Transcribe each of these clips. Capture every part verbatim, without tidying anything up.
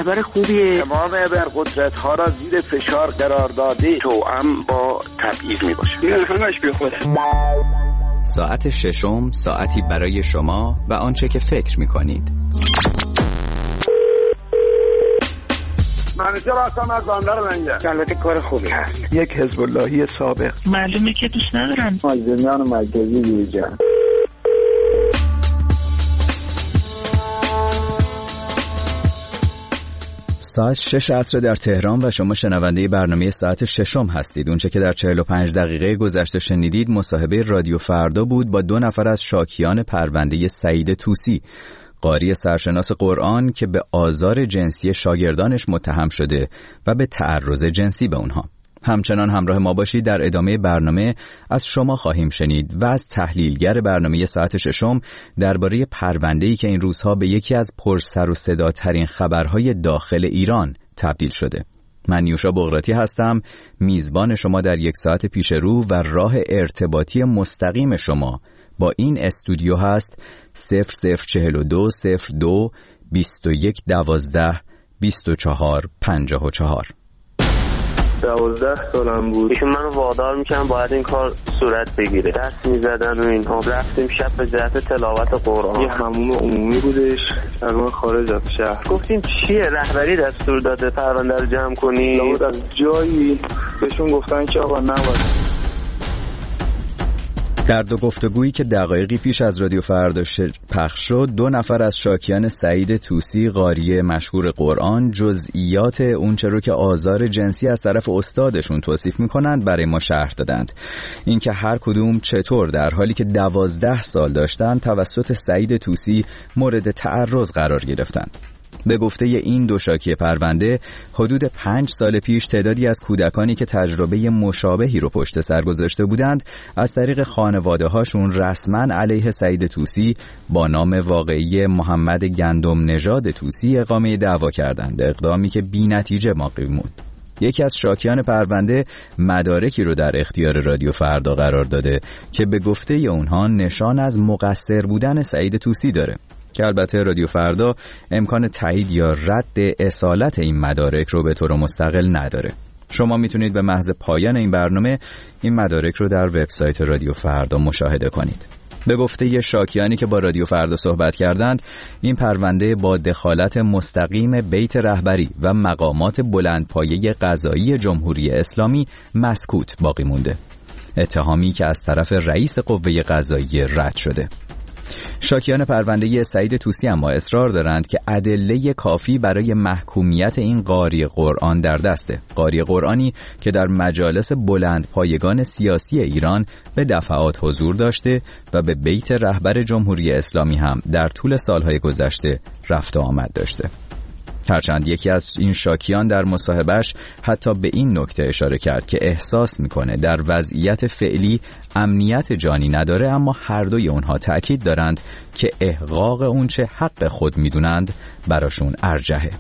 خبر خوبیه. تمام ابرقدرت ها را زیر فشار قرار داده توأم با تبعیض می باشه. این همش بی خوده. ساعت ششم، ساعتی برای شما و آنچه که فکر می کنید. منیجر هستم از بندر لنگه. البته کار خوبی هست. یک حزب اللهی سابق. معلومه که دوست ندارن. مازنیان مرکزی دیجا. ساعت شش عصر در تهران و شما شنونده برنامه ساعت ششم هستید. اونچه که در چهل و پنج دقیقه گذشته شنیدید مصاحبه رادیو فردا بود با دو نفر از شاکیان پرونده سعید طوسی، قاری سرشناس قرآن که به آزار جنسی شاگردانش متهم شده و به تعرض جنسی به اونها. همچنان همراه ما باشید. در ادامه برنامه از شما خواهیم شنید و از تحلیلگر برنامه ساعت ششم درباره پرونده‌ای که این روزها به یکی از پرسر و صداترین خبرهای داخل ایران تبدیل شده. من نیوشا بغراتی هستم، میزبان شما در یک ساعت پیش رو و راه ارتباطی مستقیم شما با این استودیو هست صفر صفر چهل و دو صفر دو بیست و یک دوازده بیست و چهار پنجاه و چهار. دوازده سالم بود. ایشون منو وادار میکنن باید این کار صورت بگیره. دست میزدن و اینها. رفتیم شب به جهت تلاوت قرآن. یه حموم عمومی بودش در من خارج از شهر. گفتیم چیه؟ رهبری دستور داده پرونده رو جمع کنی. لابد از جایی بهشون گفتن که آقا نباید. در دو گفتگویی که دقایقی پیش از رادیو فردا پخش شد، دو نفر از شاکیان سعید طوسی، قاری مشهور قرآن، جزئیات اونچه رو که آزار جنسی از طرف استادشون توصیف میکنند برای ما شرح دادند. اینکه هر کدوم چطور در حالی که دوازده سال داشتن توسط سعید طوسی مورد تعرض قرار گرفتند. به گفته این دو شاکی پرونده، حدود پنج سال پیش تعدادی از کودکانی که تجربه مشابهی رو پشت سر گذاشته بودند از طریق خانواده هاشون رسما علیه سعید طوسی با نام واقعی محمد گندم نژاد طوسی اقامه دعوا کردند، اقدامی که بی نتیجه باقی موند. یکی از شاکیان پرونده مدارکی رو در اختیار رادیو فردا قرار داده که به گفته اونها نشان از مقصر بودن سعید طوسی داره، که البته رادیو فردا امکان تایید یا رد اصالت این مدارک رو به طور مستقل نداره. شما میتونید به محض پایان این برنامه این مدارک رو در وبسایت رادیو فردا مشاهده کنید. به گفته شاکیانی که با رادیو فردا صحبت کردند، این پرونده با دخالت مستقیم بیت رهبری و مقامات بلندپایه قضایی جمهوری اسلامی مسکوت باقی مونده، اتهامی که از طرف رئیس قوه قضاییه رد شده. شاکیان پرونده سعید طوسی اما اصرار دارند که ادله کافی برای محکومیت این قاری قرآن در دسته. قاری قرآنی که در مجالس بلندپایگان سیاسی ایران به دفعات حضور داشته و به بیت رهبر جمهوری اسلامی هم در طول سالهای گذشته رفت و آمد داشته. هرچند یکی از این شاکیان در مصاحبهش حتی به این نکته اشاره کرد که احساس میکنه در وضعیت فعلی امنیت جانی نداره، اما هر دوی اونها تأکید دارند که احقاق اونچه حق خود میدونند براشون ارجحه.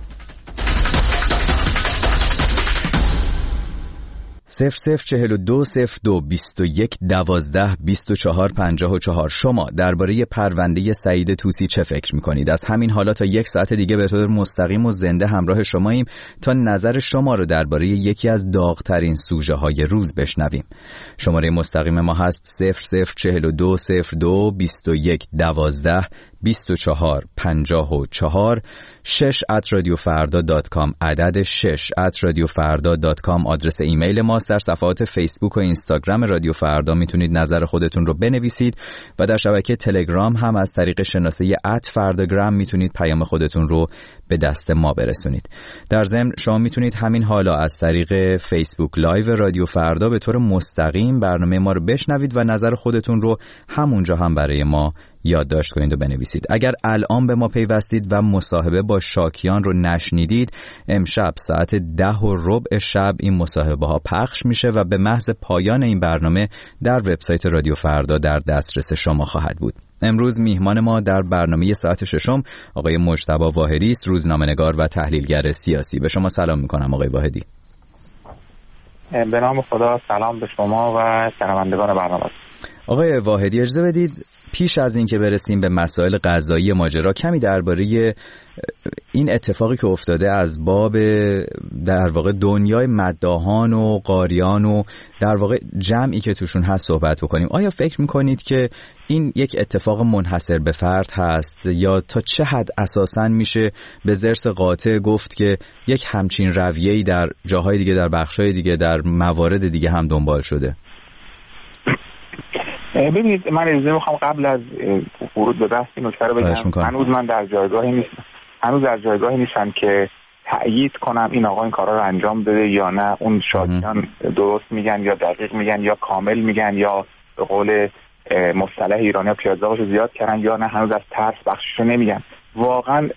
صفر صفر چهل و دو صفر دو بیست و یک دوازده بیست و چهار پنجاه و چهار. شما درباره پرونده سعید طوسی چه فکر میکنید؟ از همین حالا تا یک ساعت دیگه به طور مستقیم و زنده همراه شماییم تا نظر شما رو درباره یکی از داغترین سوژه های روز بشنویم. شماره مستقیم ما هست صفر صفر چهل و دو صفر دو بیست و یک دوازده بیست و چهار پنجاه و چهار. شش ات رادیو فردا دات کام، عدد شش ات رادیو فردا دات کام آدرس ایمیل ماست. در صفحات فیسبوک و اینستاگرام رادیو فردا میتونید نظر خودتون رو بنویسید و در شبکه تلگرام هم از طریق شناسه ات فرداگرام میتونید پیام خودتون رو به دست ما برسونید. در ضمن شما میتونید همین حالا از طریق فیسبوک لایو رادیو فردا به طور مستقیم برنامه ما رو بشنوید و نظر خودتون رو همونجا هم برای ما یادداشت کنید و بنویسید. اگر الان به ما پیوستید و مصاحبه با شاکیان رو نشنیدید، امشب ساعت ده و ربع شب این مصاحبه ها پخش میشه و به محض پایان این برنامه در وبسایت رادیو فردا در دسترس شما خواهد بود. امروز میهمان ما در برنامه ساعت ششم آقای مجتبی واحدی است، روزنامه‌نگار و تحلیلگر سیاسی. به شما سلام میکنم آقای واحدی. به نام خدا، سلام به شما و شنوندگان برنامه. آقای واحدی اجازه بدید پیش از این که برسیم به مسائل قضایی ماجرا کمی درباره این اتفاقی که افتاده از باب در واقع دنیای مداحان و قاریان و در واقع جمعی که توشون هست صحبت بکنیم. آیا فکر میکنید که این یک اتفاق منحصر به فرد هست یا تا چه حد اساساً میشه به ضرس قاطع گفت که یک همچین رویه‌ای در جاهای دیگه، در بخشای دیگه، در موارد دیگه هم دنبال شده؟ ببینید من اجازه میخوام قبل از ورود به بحث این نکته رو بگم. هنوز من در جایگاهی نیستم هنوز در جایگاهی نیستم که تأیید کنم این آقا این کارا رو انجام داده یا نه، اون شاکیان درست میگن یا دقیق میگن یا کامل میگن یا به قول مصطلح ایرانی ها پیازداغش زیاد کردن یا نه هنوز از ترس بخششو نمیگن. واقعا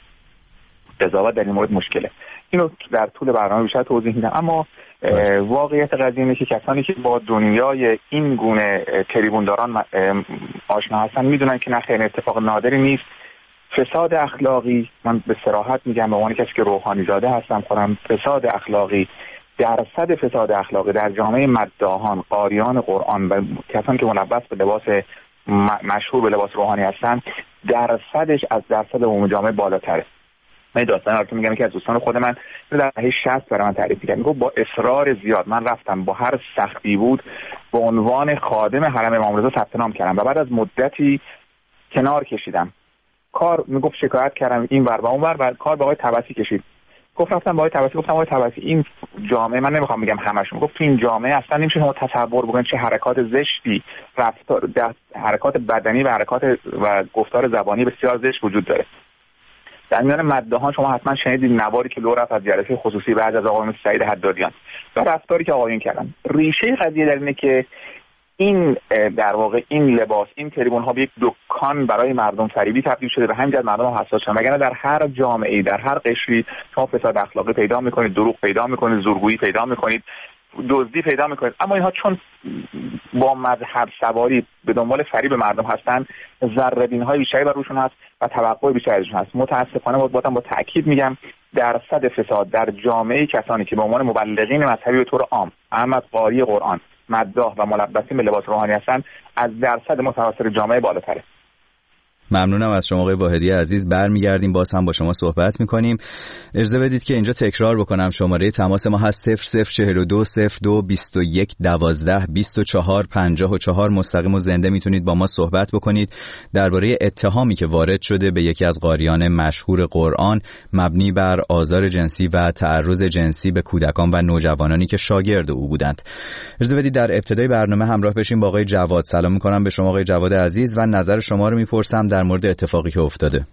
قضاوت در این مورد مشکله. اینو در طول برنامه بیشتر توضیح میدم. اما واقعیت قضیه اینه که کسانی که با دنیای این گونه تریبونداران آشنا هستن میدونن که نه خیر اتفاق نادری نیست. فساد اخلاقی، من به صراحت میگم به عنوان کسی که روحانی زاده هستم خودم، فساد اخلاقی، درصد فساد اخلاقی در جامعه مداحان، قاریان قرآن و کسانی که ملبس به لباس مشهور به لباس روحانی هستن درصدش از درصد عموم جامعه بالاتره. من داستان رو میگم که از دوستان خود من در دهه شصت برای من تعریف می‌کرد. میگه با اصرار زیاد من رفتم با هر سختی بود به عنوان خادم حرم امام رضا ثبت نام کردم و بعد از مدتی کنار کشیدم. کار میگفت شکایت کردم این ور و اون ور و کار به آقای طبسی کشید. گفت رفتم با آقای طبسی گفتم آقای طبسی این جامعه، من نمیخوام بگم همشون، گفت تو این جامعه اصلا نمیشه شما تصور بکنید چه حرکات زشتی، رفتار حرکات بدنی و حرکات و گفتار زبانی بسیار زشت وجود داره. در میان مداحان شما حتما شنیدید نواری که لو رفت از جلسه خصوصی بعد از آقایون سعید حدادیان و رفتاری که آقایون کردن. ریشه قضیه در اینه که این در واقع این لباس، این تریبون ها به یک دکان برای مردم فریبی تبدیل شده و همین جهت مردم حساس شدن. وگرنه در هر جامعه‌ای، در هر قشری شما فساد اخلاقی پیدا میکنید، دروغ پیدا میکنید، زورگویی پیدا میکنید، دزدی پیدا میکنید. اما اینها چون با مذهب سواری به دنبال فریب مردم هستن، ذره‌بین‌های های بیشتری بر روشون هست و توقع بیشتری ازشون هست. متاسفانه باید با تاکید میگم درصد فساد در جامعه کسانی که به عنوان مبلغین مذهبی به طور عام، احمد قاری قرآن، مداح و ملبسین به لباس روحانی هستن، از درصد متوسط جامعه بالاتره. ممنونم از شما آقای واحدی عزیز. برمیگردیم باز هم با شما صحبت میکنیم. اجازه بدید که اینجا تکرار بکنم شماره تماس ما هست صفر صفر چهل و دو صفر دو بیست و یک دوازده بیست و چهار پنجاه و چهار. مستقیم و زنده میتونید با ما صحبت بکنید درباره اتهامی که وارد شده به یکی از قاریان مشهور قرآن مبنی بر آزار جنسی و تعرض جنسی به کودکان و نوجوانانی که شاگرد او بودند. اجازه بدید در ابتدای برنامه همراه بشیم با آقای جواد. سلام میکنم به شما آقای جواد عزیز و نظر شما رو میپرسم در مورد اتفاقی که افتاده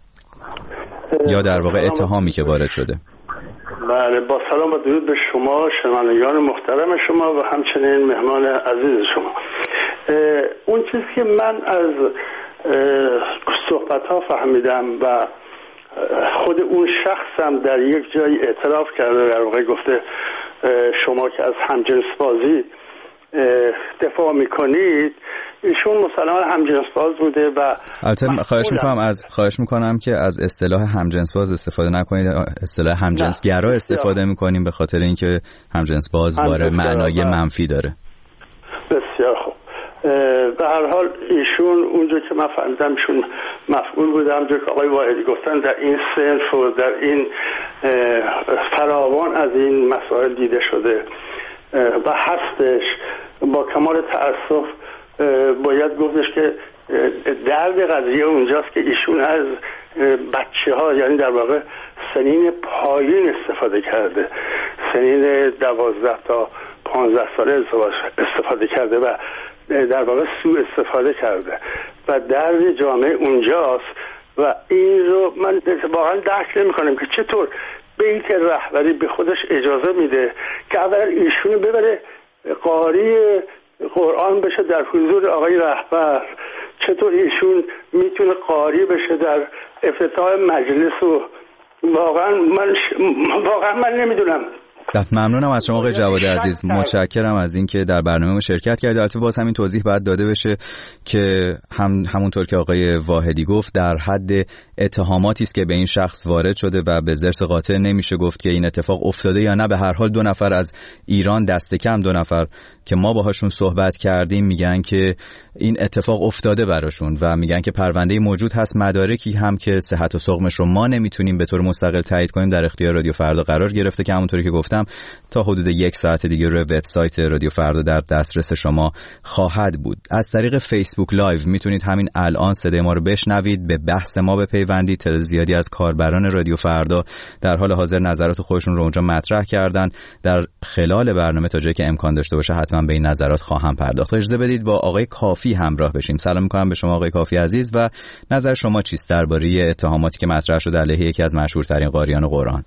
یا در واقع اتهامی که وارد شده. بله، با سلام و درود به شما شنوندگان محترم شما و همچنین مهمان عزیز شما. اون چیزی که من از صحبت ها فهمیدم و خود اون شخصم در یک جای اعتراف کرده، در واقع گفته شما که از همجنس بازی دفاع میکنید، ایشون مسلمان همجنس باز بوده و البته خواهش میکنم از خواهش میکنم که از اصطلاح همجنس باز استفاده نکنید، اصطلاح همجنسگرا استفاده میکنیم به خاطر اینکه همجنس باز باره معنای منفی داره. بسیار خوب. به هر حال ایشون اونجا که من فهمیدم ایشون مفعول بوده، همونجور که آقای واحدی گفتن در این صنف و در این فراوان از این مسائل دیده شده و هستش. با کمال تأسف باید گفتش که درد قضیه اونجاست که ایشون از بچه ها، یعنی در واقع سنین پایین استفاده کرده، سنین دوازده تا پانزده ساله استفاده کرده و در واقع سوء استفاده کرده و درد جامعه اونجاست و این رو من واقعا درک نمی کنم که چطور بیت رهبری به خودش اجازه میده که اول ایشونو ببره قاری قرآن بشه در حضور آقای رهبر، چطور ایشون میتونه قاری بشه در افتتاح مجلس و واقعا من واقعا من نمیدونم. ممنونم از شما آقای جواد عزیز، متشکرم از اینکه در برنامه ما شرکت کردید. البته باز همین توضیح باید داده بشه که هم همونطور که آقای واحدی گفت در حد اتهاماتی است که به این شخص وارد شده و به ضرس قاطع نمیشه گفت که این اتفاق افتاده یا نه. به هر حال دو نفر از ایران، دست کم دو نفر که ما باهاشون صحبت کردیم میگن که این اتفاق افتاده براشون و میگن که پرونده موجود هست، مدارکی هم که صحت و سقمش رو ما نمیتونیم به طور مستقل تایید کنیم در اختیار رادیو فردا قرار گرفته که همونطوری که گفتم تا حدود یک ساعت دیگه روی وبسایت رادیو فردا در دسترس شما خواهد بود. از طریق فیسبوک لایو میتونید همین الان صدای ما رو بشنوید، به بحث ما بپیوندید. تعداد زیادی از کاربران رادیو فردا در حال حاضر نظرات خودشون رو اونجا مطرح کردن. در خلال برنامه تا جایی که امکان داشته باشه حتما به این نظرات خواهم پرداخت. اجازه بدید با آقای کافی همراه بشیم. سلام می‌کنم به شما آقای کافی عزیز و نظر شما چیست درباره اتهاماتی که مطرح شده علیه یکی از مشهورترین قاریان قرآن؟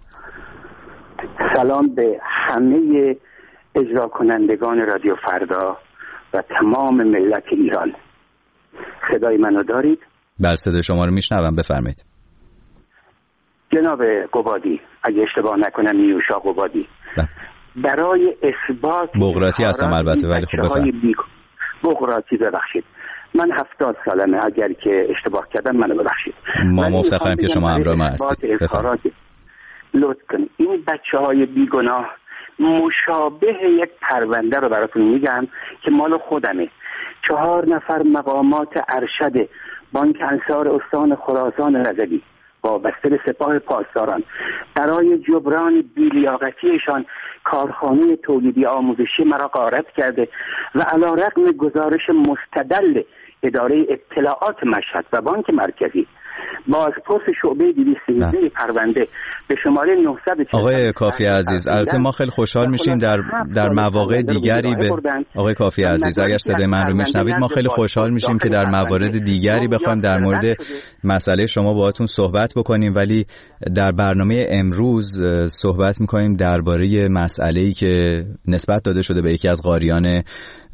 سلام به همه اجرا کنندگان رادیو فردا و تمام ملت ایران. صدای منو دارید؟ بله صدای شما رو میشنوم، بفرمایید. جناب قبادی، اگه اشتباه نکنم نیوشا قبادی، بله. برای اثبات بغراتی هستم البته ولی خب بفرمایید. بغراتی ببخشید، من هفتاد سالمه، اگر که اشتباه کردم منو ببخشید. ما مفتخریم که شما همراه ما هستید. لطف کنید این بچه های بیگناه مشابه یک پرونده رو براتون میگم که مال خودمه. چهار نفر مقامات ارشد بانک انصار استان خراسان رضوی وابسته به سپاه پاسداران برای جبران بی‌لیاقتیشان کارخانه تولیدی آموزشی مرا غارت کرده و علیرغم گزارش مستدل اداره اطلاعات مشهد و بانک مرکزی بازپرس شعبه دویست و سیزده پرونده به شماره نهصد و چهل. آقای کافی عزیز، البته ما خیلی خوشحال میشیم در در مواقع دیگری به آقای کافی عزیز اگر صدای من رو میشنوید ما خیلی خوشحال میشیم که در موارد دیگری بخوایم در مورد مسئله شما باهاتون صحبت بکنیم، ولی در برنامه امروز صحبت میکنیم درباره مسئله‌ای که نسبت داده شده به یکی از قاریان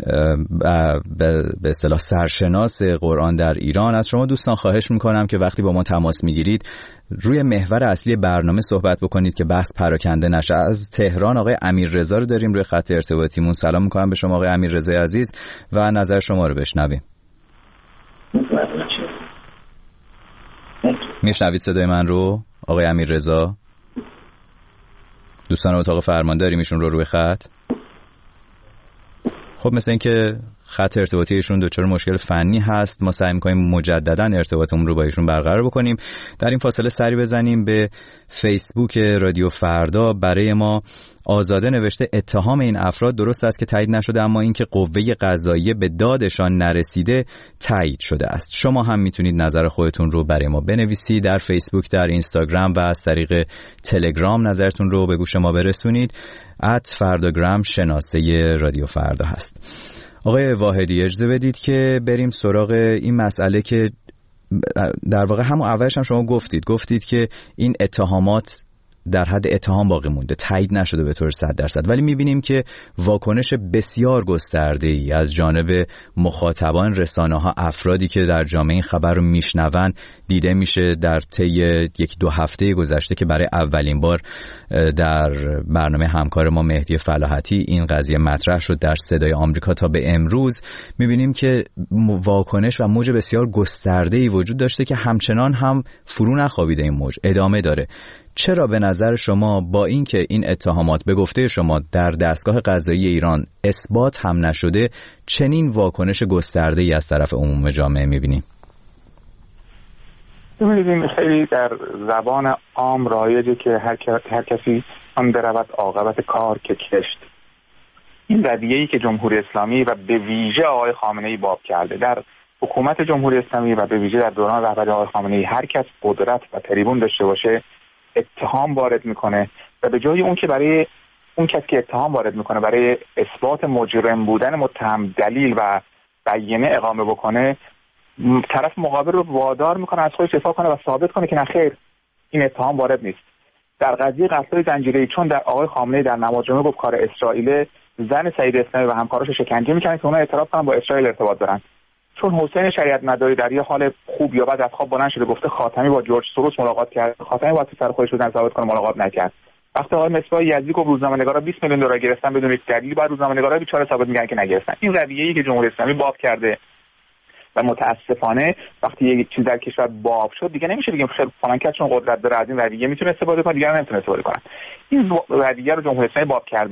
به اصطلاح سرشناس قرآن در ایران. از شما دوستان خواهش میکنم که وقتی با ما تماس میگیرید روی محور اصلی برنامه صحبت بکنید که بحث پراکنده نشه. از تهران آقای امیررضا رو داریم روی خط ارتباطیمون. سلام میکنم به شما آقای امیررضا عزیز و نظر شما رو بشنویم. میشنوید صدای من رو آقای امیررضا؟ دوستان اتاق فرمانداری میشون رو روی خط؟ خب مثل این که خط ارتباطی ایشون دچار مشکل فنی هست. ما سعی می‌کنیم مجددا ارتباطمون رو با ایشون برقرار بکنیم. در این فاصله سری بزنیم به فیسبوک رادیو فردا. برای ما آزاده نوشته اتهام این افراد درست است که تایید نشده، اما اینکه قوه قضاییه به دادشان نرسیده تایید شده است. شما هم میتونید نظر خودتون رو برای ما بنویسید در فیسبوک، در اینستاگرام و از طریق تلگرام نظرتون رو به گوش ما برسونید. ات فرداگرام شناسه رادیو فردا هست. آقای واحدی اجازه بدید که بریم سراغ این مسئله که در واقع همون اولش هم شما گفتید گفتید که این اتهامات در حد اتهام باقی مونده، تایید نشده به طور صد درصد، ولی میبینیم که واکنش بسیار گسترده‌ای از جانب مخاطبان رسانه‌ها، افرادی که در جامعه این خبر رو میشنون دیده میشه. در طی یک دو هفته گذشته که برای اولین بار در برنامه همکار ما مهدی فلاحتی این قضیه مطرح شد در صدای آمریکا تا به امروز، میبینیم که واکنش و موج بسیار گسترده‌ای وجود داشته که همچنان هم فرو نخوابیده. این موج ادامه داره. چرا به نظر شما با اینکه این اتهامات به گفته شما در دستگاه قضایی ایران اثبات هم نشده چنین واکنش گسترده‌ای از طرف عموم جامعه می‌بینیم؟ ببینید خیلی در زبان عام رایجه که هر, هر کسی آن برود عاقبت کار که کشت. این رویه‌ای که جمهوری اسلامی و به ویژه آقای خامنه‌ای باب کرده در حکومت جمهوری اسلامی و به ویژه در دوران رهبری آقای خامنه‌ای، هر کس قدرت و تریبون داشته باشه اتهام وارد میکنه و به جای اون که برای اون کسی که اتهام وارد میکنه برای اثبات مجرم بودن متهم دلیل و بیانیه اقامه بکنه، طرف مقابل رو وادار میکنه از خودش دفاع کنه و ثابت کنه که نه خیر این اتهام وارد نیست. در قضیه قتل زنجیره‌ای چون در آقای خامنه‌ای در نماز جمعه گفت کار اسرائیل، زن سعید اسلامی و همکاراش شکنجه میکنن که اونها اعتراف کنن با اسرائیل ارتباط دارن. چون حسین شریعت مداری در یه حال خوب یا بد از خواب بلند شده گفته خاتمی با جورج سوروس ملاقات کرد، خاتمی با سر خودش رو ثابت کنه ملاقات نکرد. وقتی آقای مصباح یزدی گفت روزنامه‌نگارا بیست میلیون دلار گرفتن بدون هیچ دلیلی، بعد روزنامه‌نگارا بیچاره ثابت میگن که نگرفتن. این رویه‌ای که جمهوری اسلامی باب کرده و متاسفانه وقتی یک چیز در کشور باب شد دیگه نمیشه بگیم خیلی فلان کس چون قدرت داره از این رویه میتونه استفاده کنه، دیگران نمیتونه استفاده کنن. این رویه رو جمهوری اسلامی باب کرده.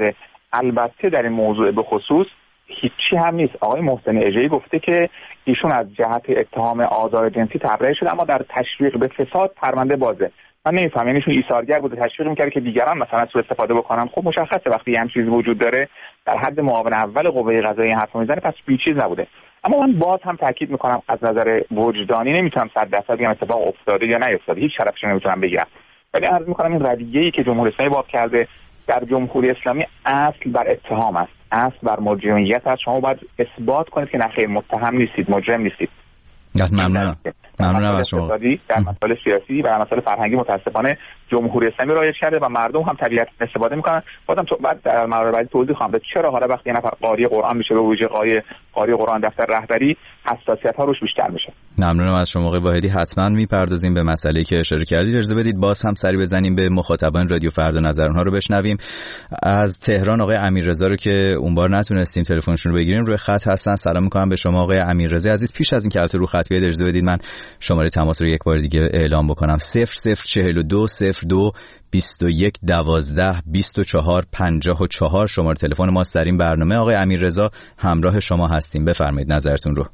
البته در این موضوع به خصوص هیچی هم نیست. آقای محسن اژه‌ای گفته که ایشون از جهت اتهام آزار جنسی تبرئه شده، اما در تشویق به فساد پرونده بازه. من نمیفهمم، یعنی ایشون ایثارگر بوده، تشویق می‌کرد که دیگران مثلا سوء استفاده بکنن. خب مشخصه وقتی یه همچین چیزی وجود داره در حد معاون اول قوه قضاییه این حرفو میزنه، پس بی‌چیز نبوده. اما من باز هم تاکید میکنم از نظر وجدانی نمیتونم صد درصد بگم اتفاق افتاده یا نیفتاده، هیچ طرفش نمیتونم بگم، ولی عرض میکنم این رویه‌ای که جمهوری اسلامی باب کرده در جمهوری اسلامی اصل بر اتهام است، اصل بر مرجعیت است. شما باید اثبات کنید که نخیر متهم نیستید، مجرم نیستید. ممنونم. ممنونم از شما. در مسائل سیاسی و در مسائل فرهنگی متاسفانه جمهوری اسلامی رایج کرده و مردم هم طبیعتاً استفاده میکنن. بازم تو بعد در مورد بعدی توضیح خواهم داد چرا حالا وقتی یه نفر قاری قرآن میشه به ویژه قاری قاری قرآن دفتر رهبری حساسیت ها روش بیشتر میشه. ممنونم از شما آقای واحدی. حتما میپردازیم به مسئله‌ای که اشاره کردید. اجازه بدید باز هم سری بزنیم به مخاطبان رادیو فردا نظر اونها رو بشنویم. از تهران آقای امیررضا رو که اون بار نتونستیم تلفنشون رو بگیریم روی خط هستن. سلام میکنم به شما آقای امیررضا عزیز. پیش از این که البته رو خط بیاید اجازه بدید من شماره تماس رو یک بار دیگه اعلام بکنم. صفر صفر چهل و دو صفر دو بیست و یک دوازده بیست و چهار پنجاه و چهار شماره تلفن ماست در این برنامه. آقای امیررضا همراه شما هستیم، بفرمایید نظرتون رو.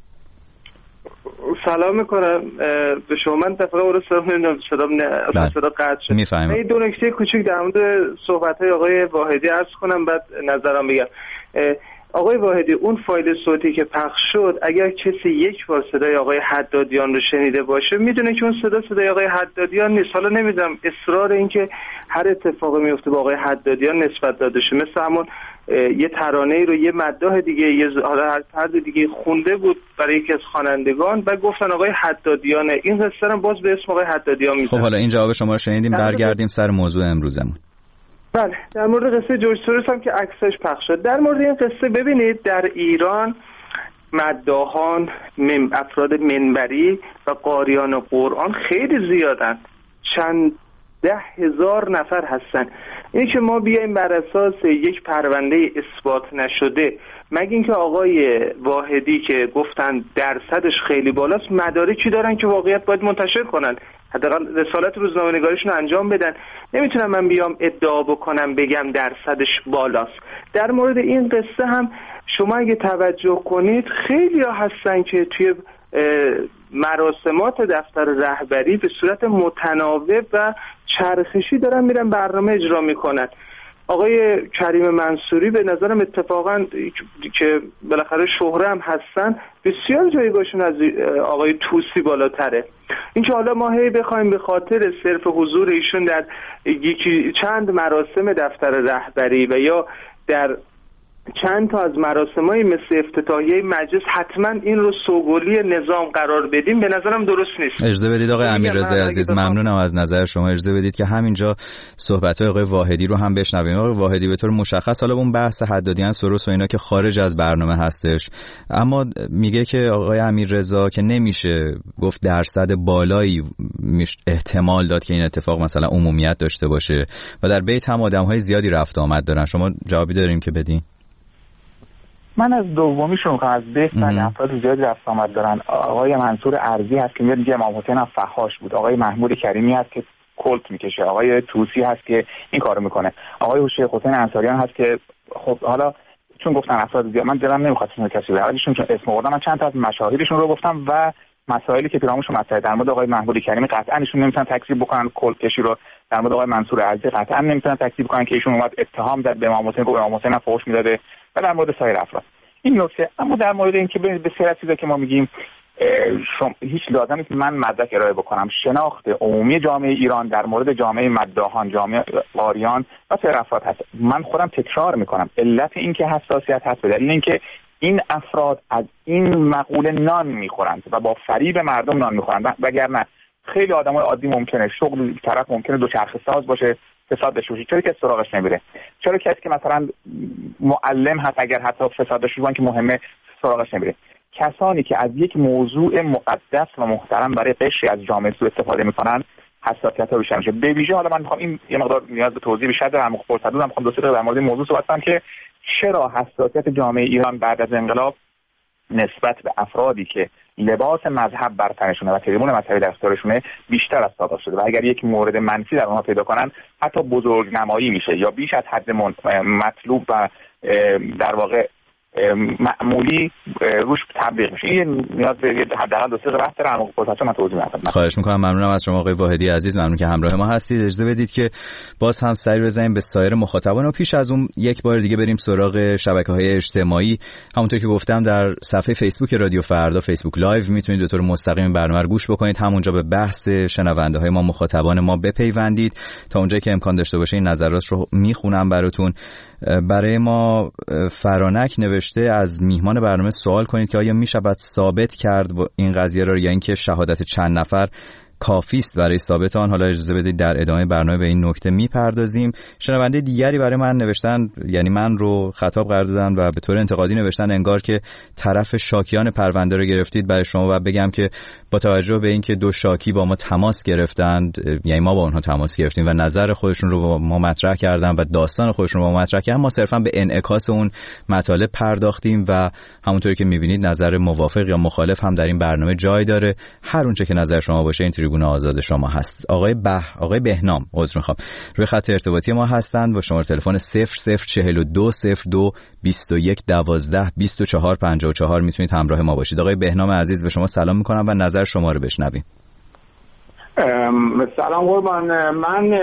سلام میکنم به شما. من دفعه اول صدا نمیدونم صدا صدا قطع شد. میفهمم. دو نکته کوچیک در مورد صحبت‌های آقای واحدی عرض کنم بعد نظرم بگم. آقای واحدی اون فایل صوتی که پخش شد اگر کسی یک بار صدای آقای حدادیان رو شنیده باشه میدونه که اون صدا صدای آقای حدادیان نیست. حالا نمیدونم اصرار این که هر اتفاقی میفته با آقای حدادیان نسبت داده شه، مثل همون یه ترانه‌ای رو یه مداح دیگه یه حالا هر فرد دیگه خونده بود برای یکی از خوانندگان و گفتن آقای حدادیانه، این قصه رو باز به اسم آقای حدادیان میذارن. خب حالا این جواب شما رو شنیدیم، برگردیم سر موضوع امروزمون. بله، در مورد قصه جورج سوروس هم که عکسش پخش شد. در مورد این قصه ببینید در ایران مداحان، افراد منبری و قاریان قرآن خیلی زیادن، چند ده هزار نفر هستن. این که ما بیایم بر اساس یک پرونده اثبات نشده، مگه اینکه آقای واحدی که گفتن درصدش خیلی بالاست مدارکی دارن که واقعیت باید منتشر کنن، حداقل رسالت روزنامه‌نگاریشون انجام بدن. نمیتونم من بیام ادعا بکنم بگم درصدش بالاست. در مورد این قصه هم شما اگه توجه کنید خیلی ها هستن که توی مراسمات دفتر رهبری به صورت متناوب و چرخشی دارن میرن برنامه اجرا میکنن. آقای کریم منصوری به نظرم اتفاقا که بالاخره شهره هم هستن بسیار جایگاهشون از آقای طوسی بالاتره. این که حالا ما هی بخوایم به خاطر صرف حضور ایشون در یکی چند مراسم دفتر رهبری و یا در چند تا از مراسم‌های مثل افتتاحیه مجلس حتما این رو سوگلی نظام قرار بدیم، به نظرم درست نیست. اجازه بدید آقای امیررضا عزیز، ممنونم از نظر شما. اجازه بدید که همینجا صحبت‌های آقای واحدی رو هم بشنویم. آقای واحدی به طور مشخص حالا اون بحث حدادیان سروس و اینا که خارج از برنامه هستش، اما میگه که آقای امیررضا که نمیشه گفت درصد بالایی احتمال داد که این اتفاق مثلا عمومیت داشته باشه و در بیت هم آدم‌های زیادی رفت آمد دارن. شما جوابی داریم که بدین؟ من از دومیشون که از بیت افراد زیادی رفت آمد دارن. آقای منصور ارزی هست که میاد میگه امام حسین هم فحاش بود، آقای محمود کریمی هست که کلت میکشه، آقای طوسی هست که این کارو میکنه، آقای شیخ حسین انصاریان هست که خب حالا چون گفتن افراد زیاد من دلم نمیخواد اسم کسی ببرم، چون اسم آوردم من چند تا از مشاهیرشون رو گفتم و مسائلی که پیرامونشون مطرحه. در مورد آقای محمود کریمی قطعا ایشون نمیتونن تکذیب بکنن کلت کشی رو. در مورد آقای منصور ارزی قطعا نمیتونن تکذیب بکنن که ایشون اومد اتهام زد به امام حسین، گفت امام حسین فحش میداده و در مورد سایر افراد این نکته. اما در مورد اینکه به سر چیزی که ما میگیم شم... هیچ لازم نیست من مدرک ارائه بکنم. شناخت عمومی جامعه ایران در مورد جامعه مداحان، جامعه قاریان و سایر افراد هست. من خودم تکرار میکنم علت این که حساسیت هست به دلیل اینکه این افراد از این مقوله نان میخورند و با فریب مردم نان میخورند، وگرنه خیلی آدمای عادی ممکنه شغل طرف ممکنه دوچرخه ساز باشه فساد بشه، چرا که سراغش نمیره؟ چرا کسی که مثلا معلم هست اگر حتی فساد بشه که مهمه سراغش نمیره؟ کسانی که از یک موضوع مقدس و محترم برای قشری از جامعه سوء استفاده میکنن حساسیت‌ها بیشتر میشه. به ویژه حالا من میخوام این یه مقدار نیاز به توضیح بیشتر دارم، فرصت دارم میخوام دو سه دقیقه در مورد این موضوع صحبت کنم که چرا حساسیت جامعه ایران بعد از انقلاب نسبت به افرادی که لباس مذهب بر تنشونه و تریبون مذهبی در اختیارشونه بیشتر از سابق شده و اگر یک مورد منفی در اونها پیدا کنن حتی بزرگنمایی میشه یا بیش از حد مطلوب و در واقع معمولی روش تبلیغ میشه. این نیاز به حداقل دو سه بحث در عمق پرسش من توضیح میدم. خواهش میکنم. ممنونم از شما آقای واحدی عزیز، ممنون که همراه ما هستید. اجازه بدید که باز هم سری بزنیم به سایر مخاطبان و پیش از اون یک بار دیگه بریم سراغ شبکه‌های اجتماعی. همونطور که گفتم در صفحه فیسبوک رادیو فردا، فیسبوک لایو، میتونید به طور مستقیم برنامه رو گوش بکنید. همونجا به بحث شنونده‌های ما، مخاطبان ما بپیوندید. تا اونجایی که امکان داشته باشه این نظرات رو میخونم براتون. برای ما فرانک نوشته از میهمان برنامه سوال کنید که آیا میشود ثابت کرد این قضیه را یا اینکه شهادت چند نفر کافی است برای ثابت آن. حالا اجازه بدید در ادامه برنامه به این نکته میپردازیم. شنونده دیگری برای من نوشتن، یعنی من رو خطاب قرار دادن و به طور انتقادی نوشتن انگار که طرف شاکیان پرونده رو گرفتید. برای شما و بگم که با توجه به اینکه دو شاکی با ما تماس گرفتند، یعنی ما با اونها تماس گرفتیم و نظر خودشون رو با ما مطرح کردن و داستان خودشون رو با ما مطرح کردن، ما صرفا به انعکاس اون مطالب پرداختیم و همونطوری که میبینید نظر موافق یا مخالف هم در این برنامه جای داره. هر اونچه که نظر شما باشه این تریبون آزاد شما هست. آقای به آقای بهنام عذر میخوام روی خط ارتباطی ما هستند با شماره تلفن صفر صفر چهل و دو صفر دو بیست و یک دوازده بیست و چهار پنجاه و چهار میتونید همراه ما باشید. آقای بهنام عزیز به شما سلام میکنم و نظر شما رو بشنویم. سلام قربان. من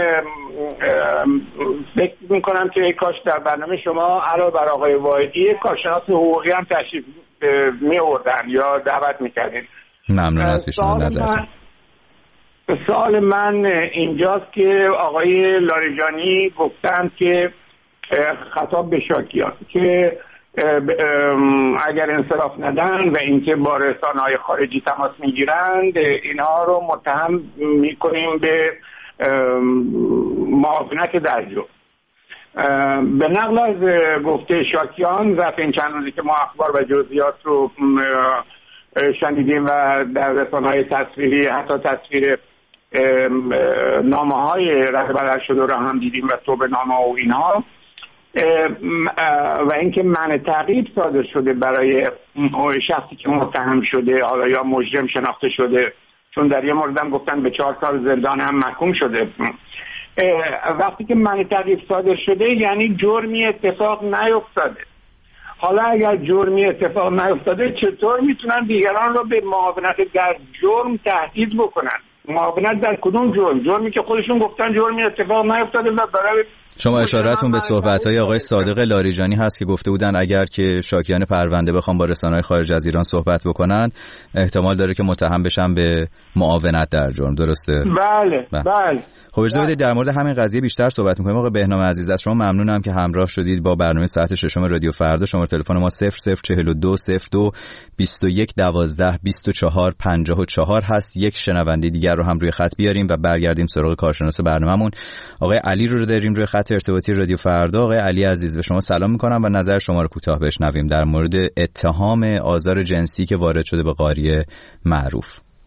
فکر میکنم که کاش در برنامه شما علاوه بر آقای واحدی کارشناس حقوقی هم تشریف می‌آوردن یا دعوت میکردین. ممنون از پیشنهاد نظرتون. سوال من اینجاست که آقای لاریجانی گفتن که خطاب به شاکیان که اگر انصراف ندن و اینکه با رسانه‌های خارجی تماس میگیرند اینها رو متهم میکنیم به معاونت در جرم. به نقل از گفته شاکیان ظرف این چند روزی که ما اخبار و جزئیات رو شنیدیم و در رسانه‌های تصویری حتی تصویر نامه های رد بدل شده رو هم دیدیم و توبه نامه و اینها و اینکه منع تعقیب صادر شده برای شخصی که متهم شده حالا یا مجرم شناخته شده، چون در یه مورد هم گفتن به چهار سال زندان هم محکوم شده. وقتی که منع تعقیب صادر شده یعنی جرمی اتفاق نیفتاده. حالا اگر جرمی اتفاق نیفتاده چطور میتونن دیگران رو به معاونت در جرم تهدید بکنن؟ معاونت در کدوم جرم؟ جرمی که خودشون گفتن جرمی اتفاق نیفتاده و برای شما اشارتون به صحبت‌های آقای صادق لاریجانی هست که گفته بودن اگر که شاکیان پرونده بخوام با رسانه‌های خارج از ایران صحبت بکنن احتمال داره که متهم بشن به معاونت در جرم. درسته؟ بله بله, بله. خب اجازه بدید در مورد همین قضیه بیشتر صحبت می‌کنیم. آقای بهنام عزیز از شما ممنونم که همراه شدید با برنامه ساعت ششم رادیو فردا. شماره تلفن ما صفر صفر چهل و دو صفر دو بیست و یک دوازده بیست و چهار پنجاه و چهار هست. یک شنونده دیگر رو هم روی خط بیاریم و برگردیم سراغ کارشناس برنامه‌مون. آقای علی رو داریم روی خط ارتباطی رادیو فردا. آقای علی عزیز به شما سلام می‌کنم و نظر شما رو کوتاه بشنویم در مورد اتهام آزار جنسی که وارد شده به قاریه معروف.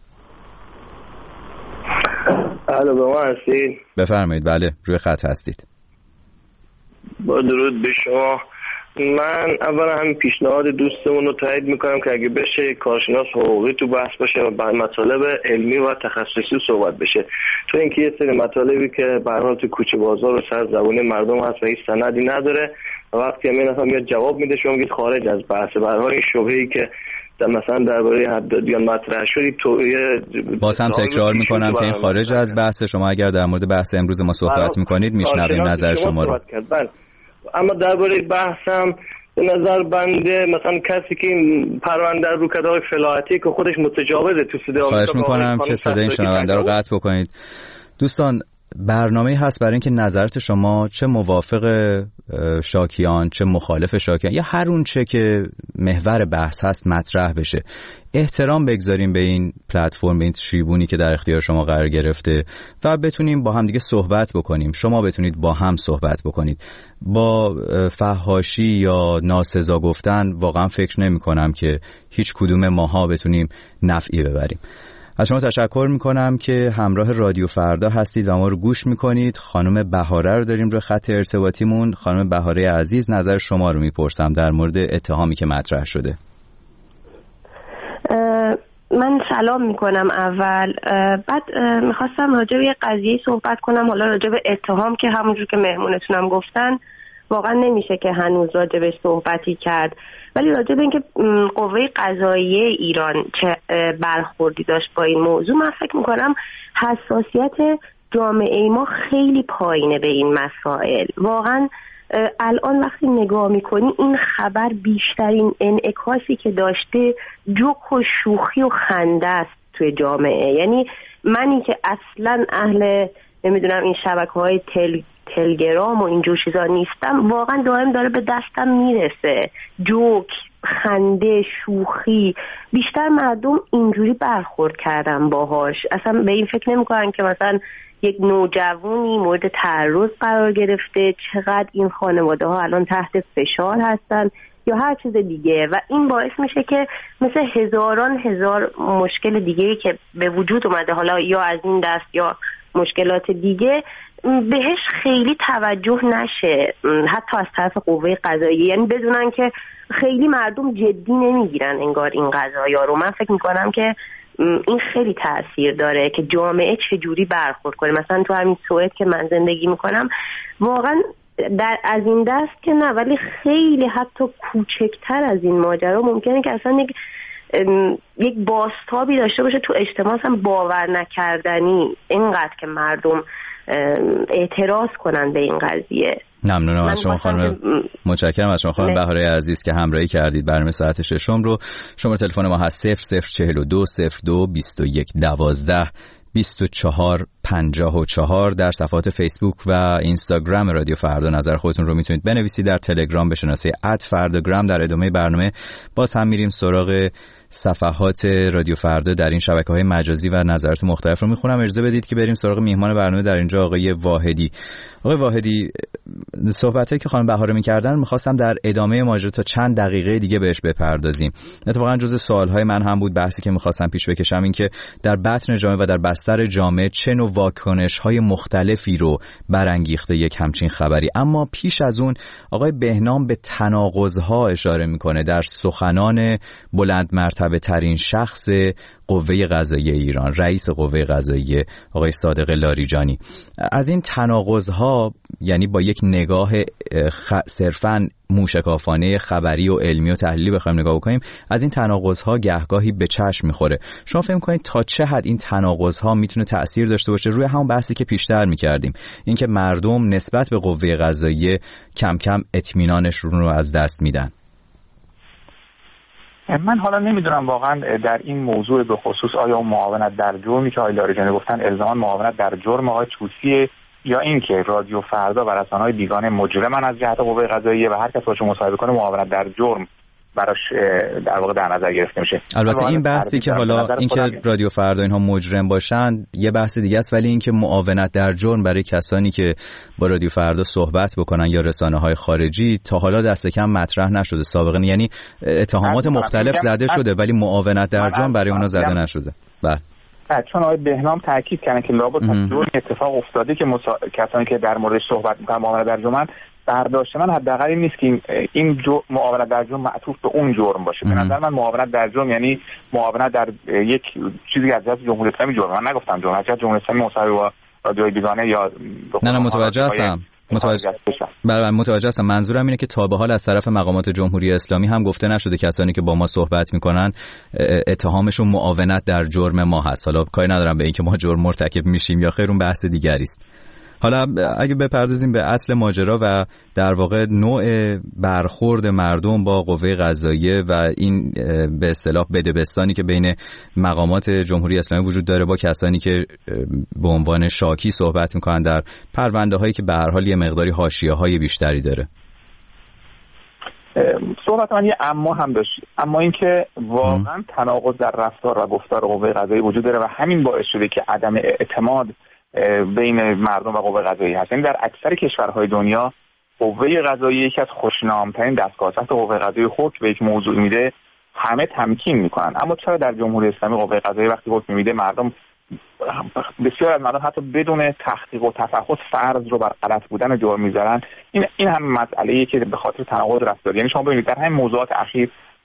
الو به ما هستید؟ بفرمایید. بله روی خط هستید. با درود به شما. من اولا همین پیشنهاد دوستمون رو تایید میکنم که اگه بشه کارشناس حقوقی تو بحث باشه و بر مطالب علمی و تخصصی صحبت بشه، تو اینکه یه سری مطالبی که به هر حال تو کوچه بازار و سر زبون مردم هست و هیچ سندی نداره و وقتی هم یه نفر میاد جواب میده شما میگید خارج از بحث. به هر حال این شبهه‌ای که مثلا درباره حدادیان مطرح شدید تو باز هم تکرار میکنم که این خارج از بحث. شما اگر در مورد بحث امروز ما صحبت میکنید میشنویم نظر شما رو. اما درباره بحثم به نظر بنده مثلا کسی که این پرونده رو کرده های فلاحتی که خودش متجاوزه تو صدا خواهش میکنم که صدای این شنونده رو قطع بکنید. دوستان برنامه‌ای هست برای اینکه نظرات شما چه موافق شاکیان چه مخالف شاکیان یا هر اون چه که محور بحث هست مطرح بشه. احترام بگذاریم به این پلتفرم، به این تریبونی که در اختیار شما قرار گرفته و بتونیم با هم دیگه صحبت بکنیم. شما بتونید با هم صحبت بکنید. با فحاشی یا ناسزا گفتن واقعا فکر نمی کنم که هیچ کدوم ماها بتونیم نفعی ببریم. از شما تشکر میکنم که همراه رادیو فردا هستید و ما رو گوش میکنید. خانم بهاره رو داریم روی خط ارتباطیمون. خانم بهاره عزیز نظر شما رو میپرسم در مورد اتهامی که مطرح شده. من سلام میکنم اول. بعد میخواستم راجع به یه قضیه صحبت کنم، حالا راجع به اتهام که همونجور که مهمونتونم گفتن واقعا نمیشه که هنوز راجع بهش صحبتی کرد، ولی راجع به اینکه قوه قضاییه ایران چه برخوردی داشت با این موضوع، من فکر میکنم حساسیت جامعه ما خیلی پایینه به این مسائل. واقعا الان وقتی نگاه میکنی این خبر بیشترین انعکاسی که داشته جوک و شوخی و خنده است توی جامعه. یعنی منی که اصلا اهل نمیدونم این شبکه‌های تل... تلگرام و اینجور چیزا نیستم، واقعا دائم داره به دستم میرسه جوک، خنده، شوخی. بیشتر مردم اینجوری برخورد کردن باهاش، اصلا به این فکر نمیکنن که مثلا یک نوجوانی مورد تعرض قرار گرفته، چقدر این خانواده ها الان تحت فشار هستن یا هر چیز دیگه، و این باعث میشه که مثل هزاران هزار مشکل دیگه که به وجود اومده، حالا یا از این دست یا مشکلات دیگه، بهش خیلی توجه نشه حتی از طرف قوه قضاییه. یعنی بدونن که خیلی مردم جدی نمیگیرن انگار این قضایا رو. من فکر میکنم که این خیلی تأثیر داره که جامعه چجوری برخورد کنه. مثلا تو همین سوئد که من زندگی میکنم واقعا در از این دست که نه، ولی خیلی حتی کوچکتر از این ماجرا ممکنه که اصلا یک یک بازتابی داشته باشه تو اجتماع، اصلا باور نکردنی اینقدر که مردم اعتراض کنن به این قضیه. ممنونم از شما خانم، متشکرم از شما خانم بهاره عزیز که همراهی کردید. برنامه ساعت ششم رو شماره تلفن ما هست صفر صفر چهل و دو صفر دو بیست و یک دوازده بیست و چهار پنجاه و چهار. در صفحات فیسبوک و اینستاگرام رادیو فردا نظر خودتون رو میتونید بنویسید. در تلگرام به شناسه ات فرداگرام. در ادامه برنامه باز هم میریم سراغ صفحات رادیو فردا در این شبکه‌های مجازی و نظرات مختلف رو میخونم. اجازه بدید که بریم سراغ میهمان برنامه در اینجا، آقای واحدی. آقای واحدی، صحبتایی که خانم بهاره می‌کردن می‌خواستم در ادامه ماجرا تا چند دقیقه دیگه بهش بپردازیم. اتفاقا جزء سوال‌های من هم بود بحثی که می‌خواستم پیش بکشم، این که در بطن جامعه و در بستر جامعه چه نوع واکنش‌های مختلفی رو برانگیخته یک همچین خبری. اما پیش از اون آقای بهنام به تناقض‌ها اشاره می‌کنه در سخنان بلند مرتبه ترین شخص قوه قضاییه ایران، رئیس قوه قضاییه آقای صادق لاریجانی. از این تناقض‌ها، یعنی با یک نگاه خ... صرفاً موشکافانه خبری و علمی و تحلیلی بخوایم نگاه بکنیم، از این تناقض‌ها گهگاهی به چشم می‌خوره. شما فکر می‌کنید تا چه حد این تناقض‌ها میتونه تأثیر داشته باشه روی همون بحثی که پیشتر می‌کردیم، اینکه مردم نسبت به قوه قضاییه کم کم اطمینانشون رو از دست میدن؟ من حالا نمیدونم واقعا در این موضوع به خصوص آیا معاونت در جرمی که آقای لاریجانی گفتن الزاما معاونت در جرم آقای طوسیه، یا اینکه رادیو فردا و رسانه‌های بیگانه مجرمن از جهت قوه قضاییه و هر کس باشه مصاحبه کنه معاونت در جرم براش در واقع در نظر گرفته میشه. البته این بحثی که حالا اینکه رادیو فردا اینها مجرم باشن یه بحث دیگه است، ولی اینکه معاونت در جرم برای کسانی که با رادیو فردا صحبت بکنن یا رسانه‌های خارجی تا حالا دست کم مطرح نشده سابقا. یعنی اتهامات مختلف زده شده ولی معاونت در جرم برای اونها زده نشده. بله. چون آقای بهنام تاکید کردن که لابد جرم اتفاق افتاده که مسا... کسانی که در موردش صحبت می‌کنن معاونت در جرم، برداشت من حداقل این نیست که این معاونت در جرم معطوف به اون جرم باشه. به نظر من معاونت در جرم یعنی معاونت در یک چیزی از جهت جمهوری اسلامی جرم. من نگفتم جرم، از جهت جمهوری اسلامی مصاحبه با رادیوی بیگانه یا نه نه متوجه هستم. متوجه بله متوجه هستم. منظورم اینه که تا به حال از طرف مقامات جمهوری اسلامی هم گفته نشده کسانی که با ما صحبت میکنن اتهامشون معاونت در جرم ما هست. حالا کاری ندارم به این که ما جرم مرتکب میشیم یا خیر، اون بحث دیگری است. حالا اگه بپردازیم به اصل ماجرا و در واقع نوع برخورد مردم با قوه قضاییه و این به اصطلاح بدبستانی که بین مقامات جمهوری اسلامی وجود داره با کسانی که به عنوان شاکی صحبت میکنن در پرونده هایی که به هر حال یه مقداری حاشیه های بیشتری داره. صحبت من یه اما هم داشت، اما اینکه واقعا تناقض در رفتار و گفتار قوه قضاییه وجود داره و همین باعث شده که عدم اعتماد بین مردم و قوه قضاییه هست. یعنی در اکثر کشورهای دنیا قوه قضاییه یکی از خوشنام‌ترین دستگاه‌هاست. قوه قضاییه حکم به یک موضوع میده همه تمکین میکنن، اما چرا در جمهوری اسلامی قوه قضاییه وقتی حکم میده مردم، بسیار از مردم حتی بدون تحقیق و تفحص فرض رو بر غلط بودن جرم میذارن؟ این این هم مسئله‌ایه که به خاطر تناقض رفتاری. یعنی شما ببینید در همین موضوعات اخیر